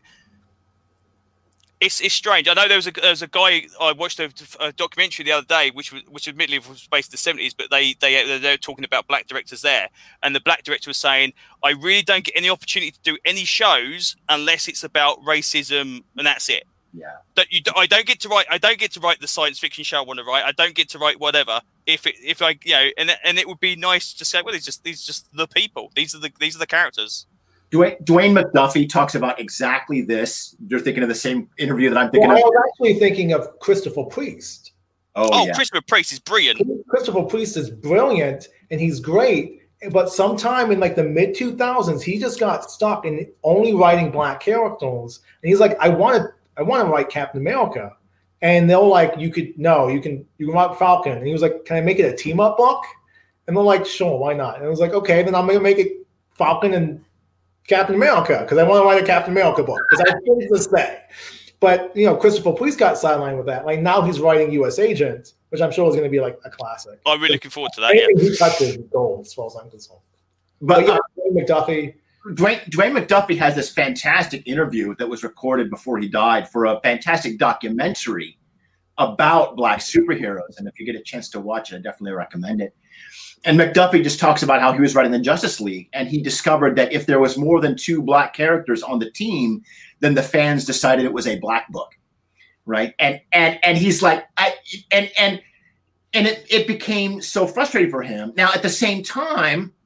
it's strange. I know there was a guy I watched a documentary the other day, which admittedly was based in the 70s, but they're talking about black directors there, and the black director was saying, I really don't get any opportunity to do any shows unless it's about racism, and that's it. I don't get to write the science fiction show I want to write. I don't get to write whatever. If I and it would be nice to say, well, these are just the people. These are the characters.
Dwayne McDuffie talks about exactly this. You're thinking of the same interview that I'm thinking of.
I was actually thinking of Christopher Priest.
Christopher Priest is brilliant.
Christopher Priest is brilliant, and he's great. But sometime in like the mid 2000s, he just got stuck in only writing black characters, and he's like, I want to write Captain America. And they're like, you can write Falcon. And he was like, can I make it a team up book? And they're like, sure, why not? And I was like, okay, then I'm going to make it Falcon and Captain America, because I want to write a Captain America book, because I have things to say. But, Christopher Priest got sidelined with that. Like now he's writing U.S. Agent, which I'm sure is going to be like a classic.
I'm really looking forward to that.
He touches gold as far as I'm concerned. But McDuffie.
Dwayne McDuffie has this fantastic interview that was recorded before he died for a fantastic documentary about black superheroes. And if you get a chance to watch it, I definitely recommend it. And McDuffie just talks about how he was writing the Justice League, and he discovered that if there was more than 2 black characters on the team, then the fans decided it was a black book, right? And he's like, it became so frustrating for him. Now, at the same time,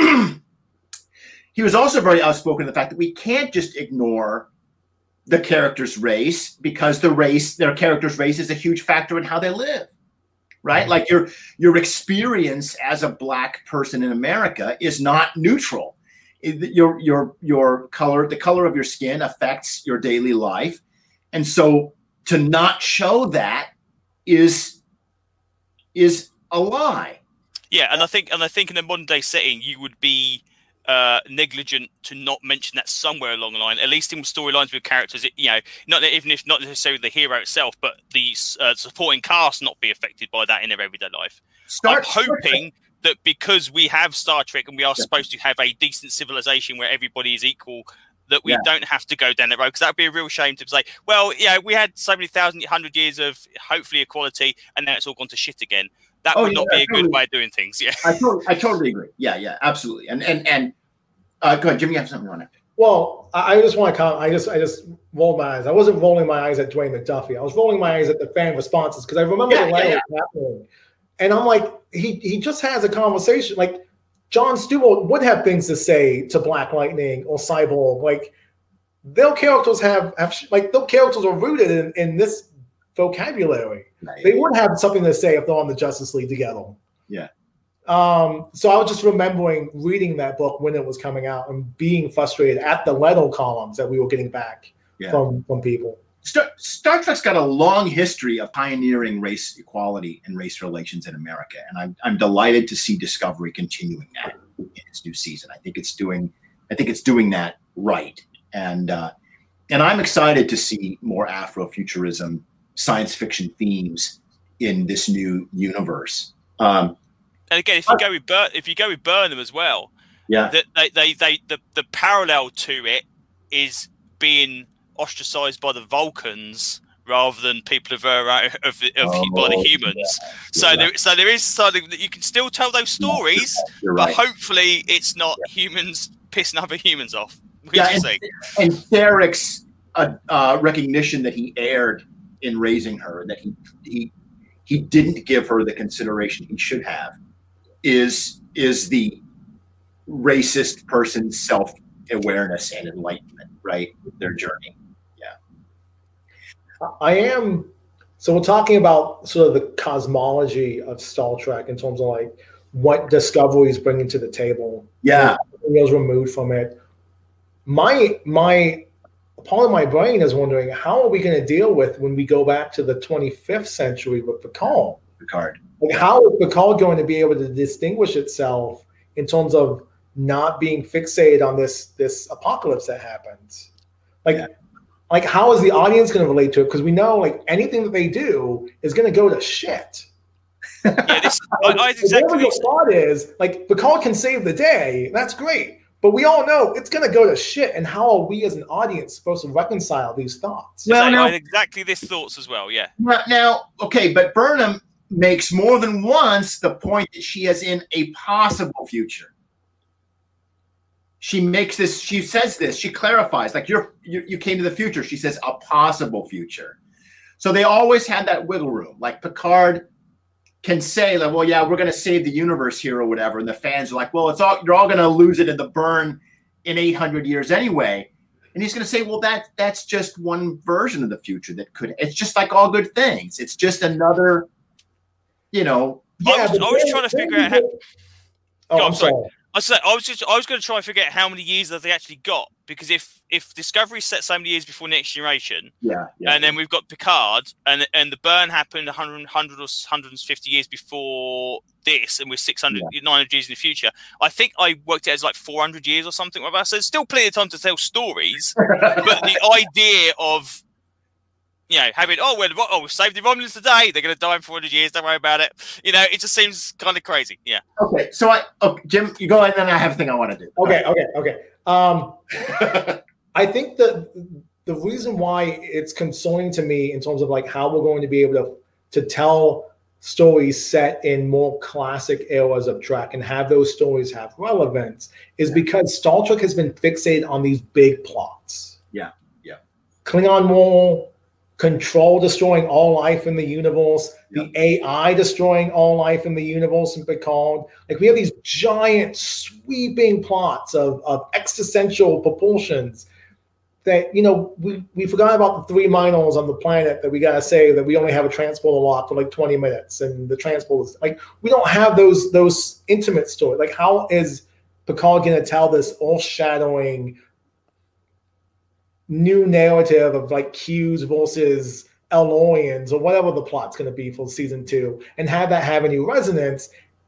he was also very outspoken in the fact that we can't just ignore the character's race, because their character's race is a huge factor in how they live, right? Like your experience as a black person in America is not neutral. Your color, the color of your skin affects your daily life. And so to not show that is a lie.
Yeah, and I think in a modern day setting, you would be negligent to not mention that somewhere along the line, at least in storylines with characters, not necessarily the hero itself, but the supporting cast not be affected by that in their everyday life. I'm hoping that because we have Star Trek and we are supposed to have a decent civilization where everybody is equal, that we don't have to go down that road, because that would be a real shame to say, well, we had so many 100 years of hopefully equality, and now it's all gone to shit again. That would not be a good way of doing things. Yeah,
I totally agree. Yeah, absolutely. And go ahead, Jim. You have something on it.
Well, I just want to comment. I just rolled my eyes. I wasn't rolling my eyes at Dwayne McDuffie. I was rolling my eyes at the fan responses, because I remember the letter happening, and I'm like, he just has a conversation. Like Jon Stewart would have things to say to Black Lightning or Cyborg. Like their characters their characters are rooted in this vocabulary. Right. They would have something to say if they're on the Justice League together.
Yeah.
So I was just remembering reading that book when it was coming out and being frustrated at the letter columns that we were getting back from people.
Star Trek's got a long history of pioneering race equality and race relations in America, and I'm delighted to see Discovery continuing that in its new season. I think it's doing that right, and I'm excited to see more Afrofuturism, science fiction themes in this new universe.
And again, if you go with Burnham as well,
yeah,
the parallel to it is being ostracized by the Vulcans rather than people by the humans. Yeah. So there is something that you can still tell those stories, but hopefully it's not humans pissing other humans off.
And Sarek's recognition that he erred in raising her, that he didn't give her the consideration he should have, is the racist person's self-awareness and enlightenment, right? Their journey.
So we're talking about sort of the cosmology of Star Trek in terms of like what Discovery is bringing to the table.
Yeah.
Meals removed from it. My part of my brain is wondering, how are we going to deal with when we go back to the 25th century with Picard? Like, how is Picard going to be able to distinguish itself in terms of not being fixated on this apocalypse that happens? Like, how is the audience going to relate to it? Because we know, like, anything that they do is going to go to shit.
I exactly.
Your thought is, like, Picard can save the day. That's great. But we all know it's going to go to shit. And how are we as an audience supposed to reconcile these thoughts?
Well, I had exactly this thoughts as well, yeah.
Now, okay, but Burnham makes more than once the point that she is in a possible future. She says this, she clarifies, like you came to the future. She says a possible future. So they always had that wiggle room. Like Picard can say, like, well, yeah, we're going to save the universe here or whatever. And the fans are like, well, you're all going to lose it in the burn in 800 years anyway. And he's going to say, well, that's just one version of the future it's just like all good things. It's just another,
Yeah,
I was trying to figure out how.
I'm sorry.
I was going to try and figure out how many years that they actually got, because if Discovery set so many years before Next Generation, and then we've got Picard, and the burn happened 100 or 150 years before this, and we're 900 years in the future. I think I worked it as like 400 years or something like that. So there's still plenty of time to tell stories, but the idea of having we've saved the Romulans today. They're going to die in 400 years. Don't worry about it. It just seems kind of crazy. Yeah.
Okay. So Jim, you go, and then I have a thing I want to do.
Okay. I think that the reason why it's concerning to me in terms of like how we're going to be able to tell stories set in more classic eras of Trek and have those stories have relevance is because Star Trek has been fixated on these big plots.
Yeah.
Klingon War. Control destroying all life in the universe, the AI destroying all life in the universe in Picard. Like, we have these giant sweeping plots of existential proportions that, we forgot about the 3 minors on the planet that we got to say that we only have a transporter lock for like 20 minutes. And the transporter is like, we don't have those intimate stories. Like, how is Picard going to tell this all-shadowing new narrative of like Q's versus Elorians or whatever the plot's going to be for season 2 and have that have any resonance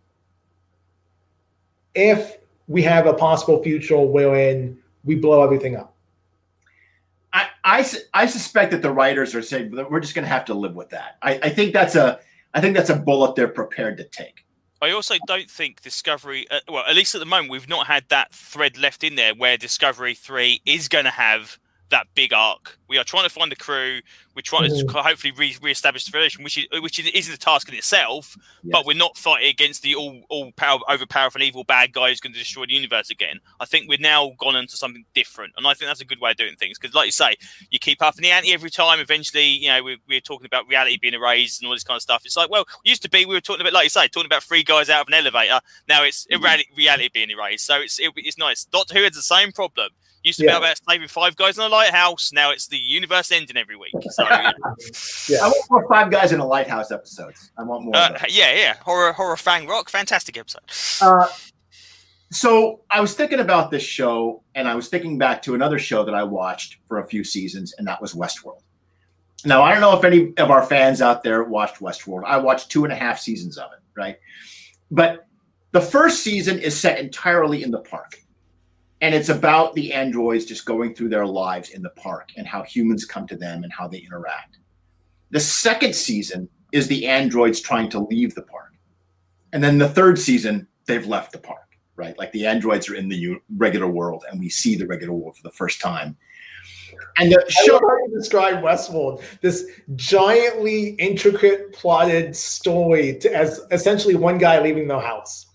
if we have a possible future wherein we blow everything up?
I suspect that the writers are saying we're just going to have to live with that. I think that's a bullet they're prepared to take.
I also don't think Discovery, well, at least at the moment, we've not had that thread left in there where Discovery 3 is going to have that big arc. We are trying to find the crew. We're trying to hopefully re-establish the relation, which isn't a task in itself. Yes. But we're not fighting against the overpowerful evil bad guy who's going to destroy the universe again. I think we've now gone into something different, and I think that's a good way of doing things. Because, like you say, you keep upping the ante every time. Eventually, we're talking about reality being erased and all this kind of stuff. It's like, well, it used to be we were talking about, like you say, talking about 3 guys out of an elevator. Now it's reality being erased. So it's nice. Doctor Who has the same problem. Used to be about saving 5 guys in a lighthouse. Now it's the universe ending every week. So,
I want more 5 guys in a lighthouse episodes. I want more.
Horror Fang Rock, fantastic episode.
So I was thinking about this show, and I was thinking back to another show that I watched for a few seasons, and that was Westworld. Now, I don't know if any of our fans out there watched Westworld. I watched 2.5 seasons of it, right? But the first season is set entirely in the park. And it's about the androids just going through their lives in the park and how humans come to them and how they interact. The second season is the androids trying to leave the park. And then the third season, they've left the park, right? Like the androids are in the regular world and we see the regular world for the first time. And the show,
how you describe Westworld, this giantly intricate plotted story as essentially one guy leaving the house.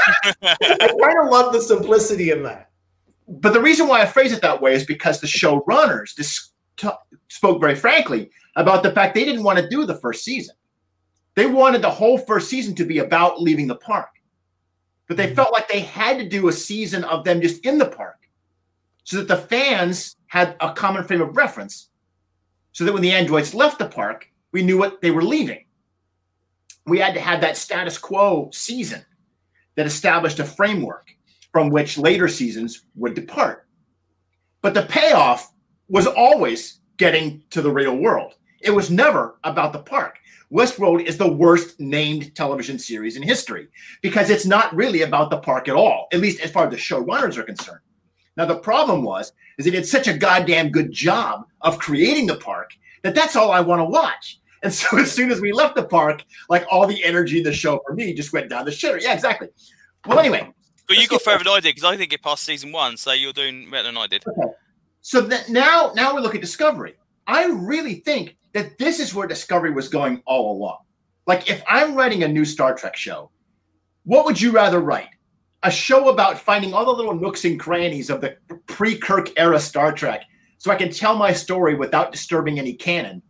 I kind of love the simplicity in that.
But the reason why I phrase it that way is because the showrunners spoke very frankly about the fact they didn't want to do the first season. They wanted the whole first season to be about leaving the park. But they felt like they had to do a season of them just in the park so that the fans had a common frame of reference so that when the androids left the park, we knew what they were leaving. We had to have that status quo season that established a framework from which later seasons would depart. But the payoff was always getting to the real world. It was never about the park. Westworld is the worst named television series in history because it's not really about the park at all, at least as far as the showrunners are concerned. Now, the problem is they did such a goddamn good job of creating the park that that's all I want to watch. And so as soon as we left the park, like all the energy in the show for me just went down the shitter. Yeah, exactly. Well, anyway.
But you got further than I did because I think it passed season 1, so you're doing better than I did.
Okay. So now we look at Discovery. I really think that this is where Discovery was going all along. Like if I'm writing a new Star Trek show, what would you rather write? A show about finding all the little nooks and crannies of the pre-Kirk era Star Trek so I can tell my story without disturbing any canon?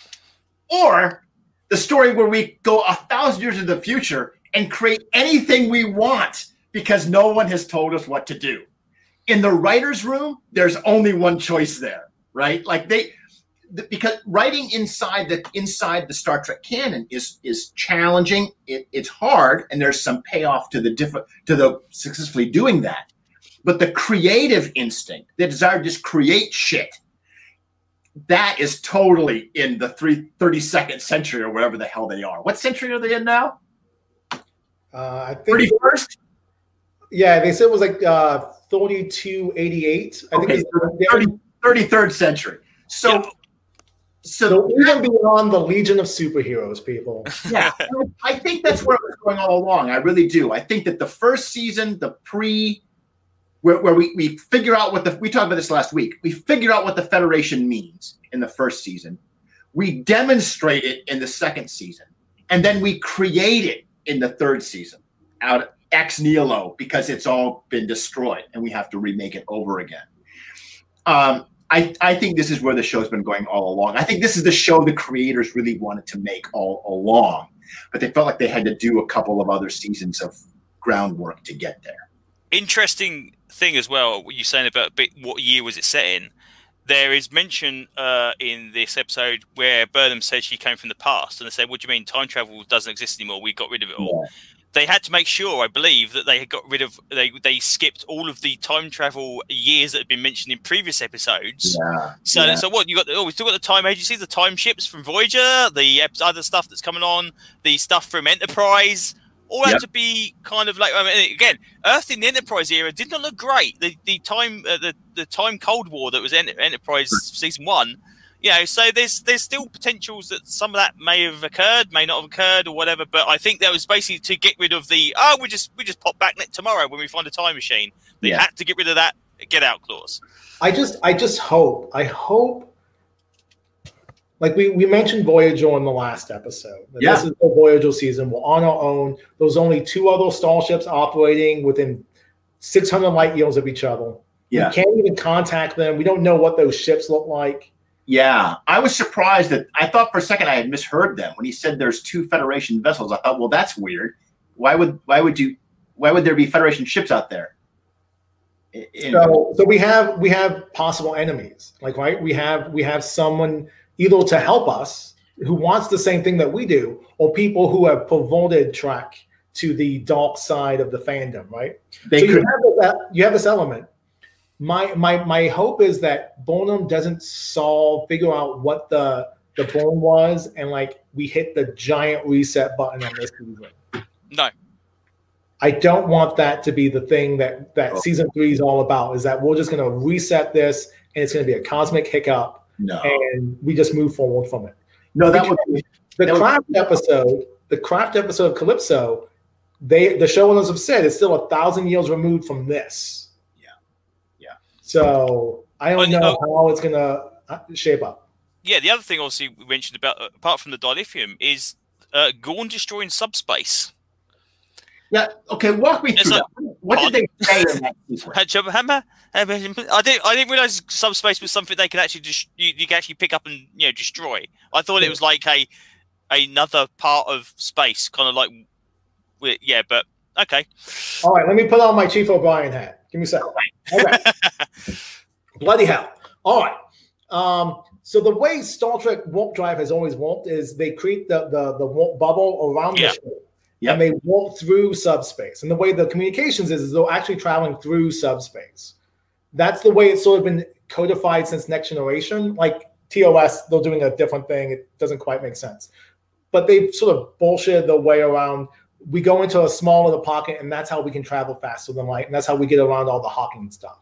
Or the story where we go 1,000 years into the future and create anything we want because no one has told us what to do? In the writer's room, there's only one choice there, right? Like because writing inside the Star Trek canon is challenging. It's hard, and there's some payoff to the successfully doing that. But the creative instinct, the desire to just create shit, that is totally in the 32nd century or whatever the hell they are. What century are they in now?
I think
31st.
Yeah, they said it was like 3288. I think it's
33rd century. So.
Yeah.
So even beyond the Legion of Superheroes, people.
Yeah, I think that's where it was going all along. I really do. I think that the first season, where we figure out we talked about this last week. We figure out what the Federation means in the first season. We demonstrate it in the second season. And then we create it in the third season out of ex nihilo because it's all been destroyed and we have to remake it over again. I think this is where the show's been going all along. I think this is the show the creators really wanted to make all along, but they felt like they had to do a couple of other seasons of groundwork to get there.
Interesting thing as well, what you're saying about what year was it set in. There is mention in this episode where Burnham said she came from the past, and they said, "What do you mean time travel doesn't exist anymore? We got rid of it all." Yeah. They had to make sure, I believe, that they had got rid of. They skipped all of the time travel years that had been mentioned in previous episodes.
Yeah.
So what you got? We still got the time agencies, the time ships from Voyager, the other stuff that's coming on, the stuff from Enterprise. All had to be kind of like. I mean, again, Earth in the Enterprise era did not look great. The time Cold War that was Enterprise season 1. You know, so there's still potentials that some of that may have occurred, may not have occurred, or whatever. But I think that was basically to get rid of the we just pop back tomorrow when we find a time machine. They had to get rid of that get out clause.
I hope. Like we mentioned Voyager in the last episode. This is the Voyager season. We're on our own. There's only 2 other starships operating within 600 light years of each other. Yeah. We can't even contact them. We don't know what those ships look like.
Yeah, I was surprised that I thought for a second I had misheard them when he said there's 2 Federation vessels. I thought, well, that's weird. Why would there be Federation ships out there?
So we have possible enemies. Like, right, we have someone either to help us who wants the same thing that we do, or people who have perverted Trek to the dark side of the fandom. Right. You have this element. My hope is that Burnham doesn't figure out what the the bone was, and like we hit the giant reset button on this season.
No.
I don't want that to be the thing that season 3 is all about, is that we're just going to reset this and it's going to be a cosmic hiccup and we just move forward from it.
No, that would be
the craft episode of Calypso. The showrunners have said it's still 1,000 years removed from this.
Yeah.
So I don't know how it's going to shape up.
Yeah, the other thing obviously we mentioned about, apart from the dilithium, is Gorn destroying subspace.
Yeah. Okay. Walk me through that. What did they say in that sequence?
I didn't realize subspace was something they can actually you can actually pick up and destroy. I thought it was like another part of space, kind of like but okay.
All right, let me put on my Chief O'Brien hat. Give me a second. Okay. Bloody hell! All right. So the way Star Trek warp drive has always warped is they create the warp bubble around the ship. Yep. And they warp through subspace. And the way the communications is they're actually traveling through subspace. That's the way it's sort of been codified since Next Generation. Like TOS, they're doing a different thing. It doesn't quite make sense. But they've sort of bullshitted their way around. We go into a small little pocket, and that's how we can travel faster than light. And that's how we get around all the Hawking stuff.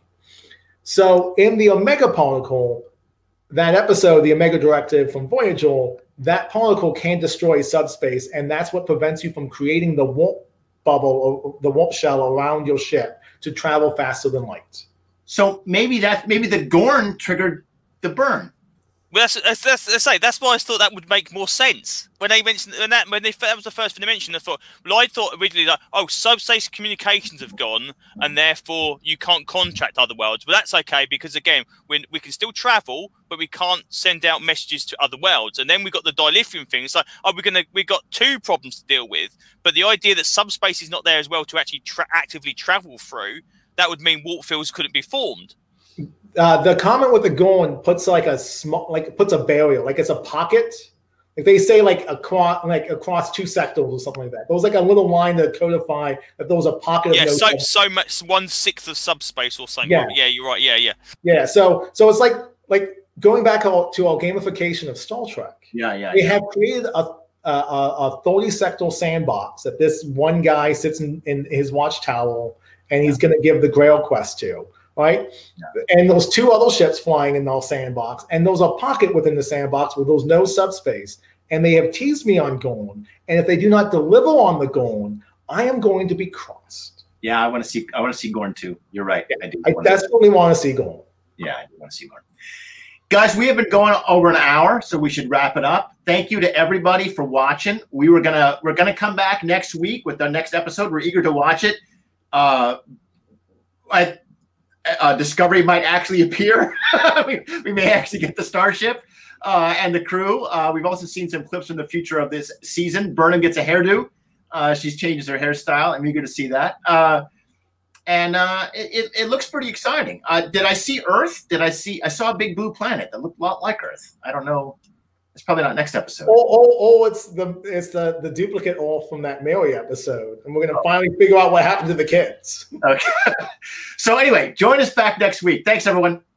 So in the Omega particle, that episode, the Omega Directive from Voyager, that particle can destroy subspace, and that's what prevents you from creating the warp bubble or the warp shell around your ship to travel faster than light.
So maybe the Gorn triggered the burn.
Well, that's why I thought that would make more sense when they mentioned that was the first thing they mentioned. I thought originally subspace communications have gone, and therefore you can't contract other worlds. But that's okay because again, we can still travel, but we can't send out messages to other worlds. And then we got the dilithium thing. It's like we got two problems to deal with. But the idea that subspace is not there as well to actually actively travel through, that would mean warp fields couldn't be formed.
The comment with the Gorn puts puts a barrier, like it's a pocket. Like they say, across two sectors or something like that. There was like a little line to codify that there was a pocket.
Yeah, so much 1/6 of subspace or something. Yeah, you're right. Yeah.
So it's like going back to our gamification of Star Trek.
Yeah.
They have created a 30 sector sandbox that this one guy sits in his watchtower and he's going to give the Grail quest to. Right, and those two other ships flying in those sandbox, and there's a pocket within the sandbox where there's no subspace, and they have teased me on Gorn, and if they do not deliver on the Gorn, I am going to be crossed.
Yeah, I want to see Gorn too. You're right.
I desperately want to see Gorn.
Yeah, I do want to see Gorn. Guys, we have been going over an hour, so we should wrap it up. Thank you to everybody for watching. We're gonna come back next week with our next episode. We're eager to watch it. Discovery might actually appear. we may actually get the starship and the crew. We've also seen some clips from the future of this season. Burnham gets a hairdo. She's changes her hairstyle. I'm eager to see that. And it looks pretty exciting. Did I see Earth? I saw a big blue planet that looked a lot like Earth. I don't know. It's probably not next episode.
It's the duplicate all from that Mary episode, and we're gonna finally figure out what happened to the kids.
Okay. So anyway, join us back next week. Thanks, everyone.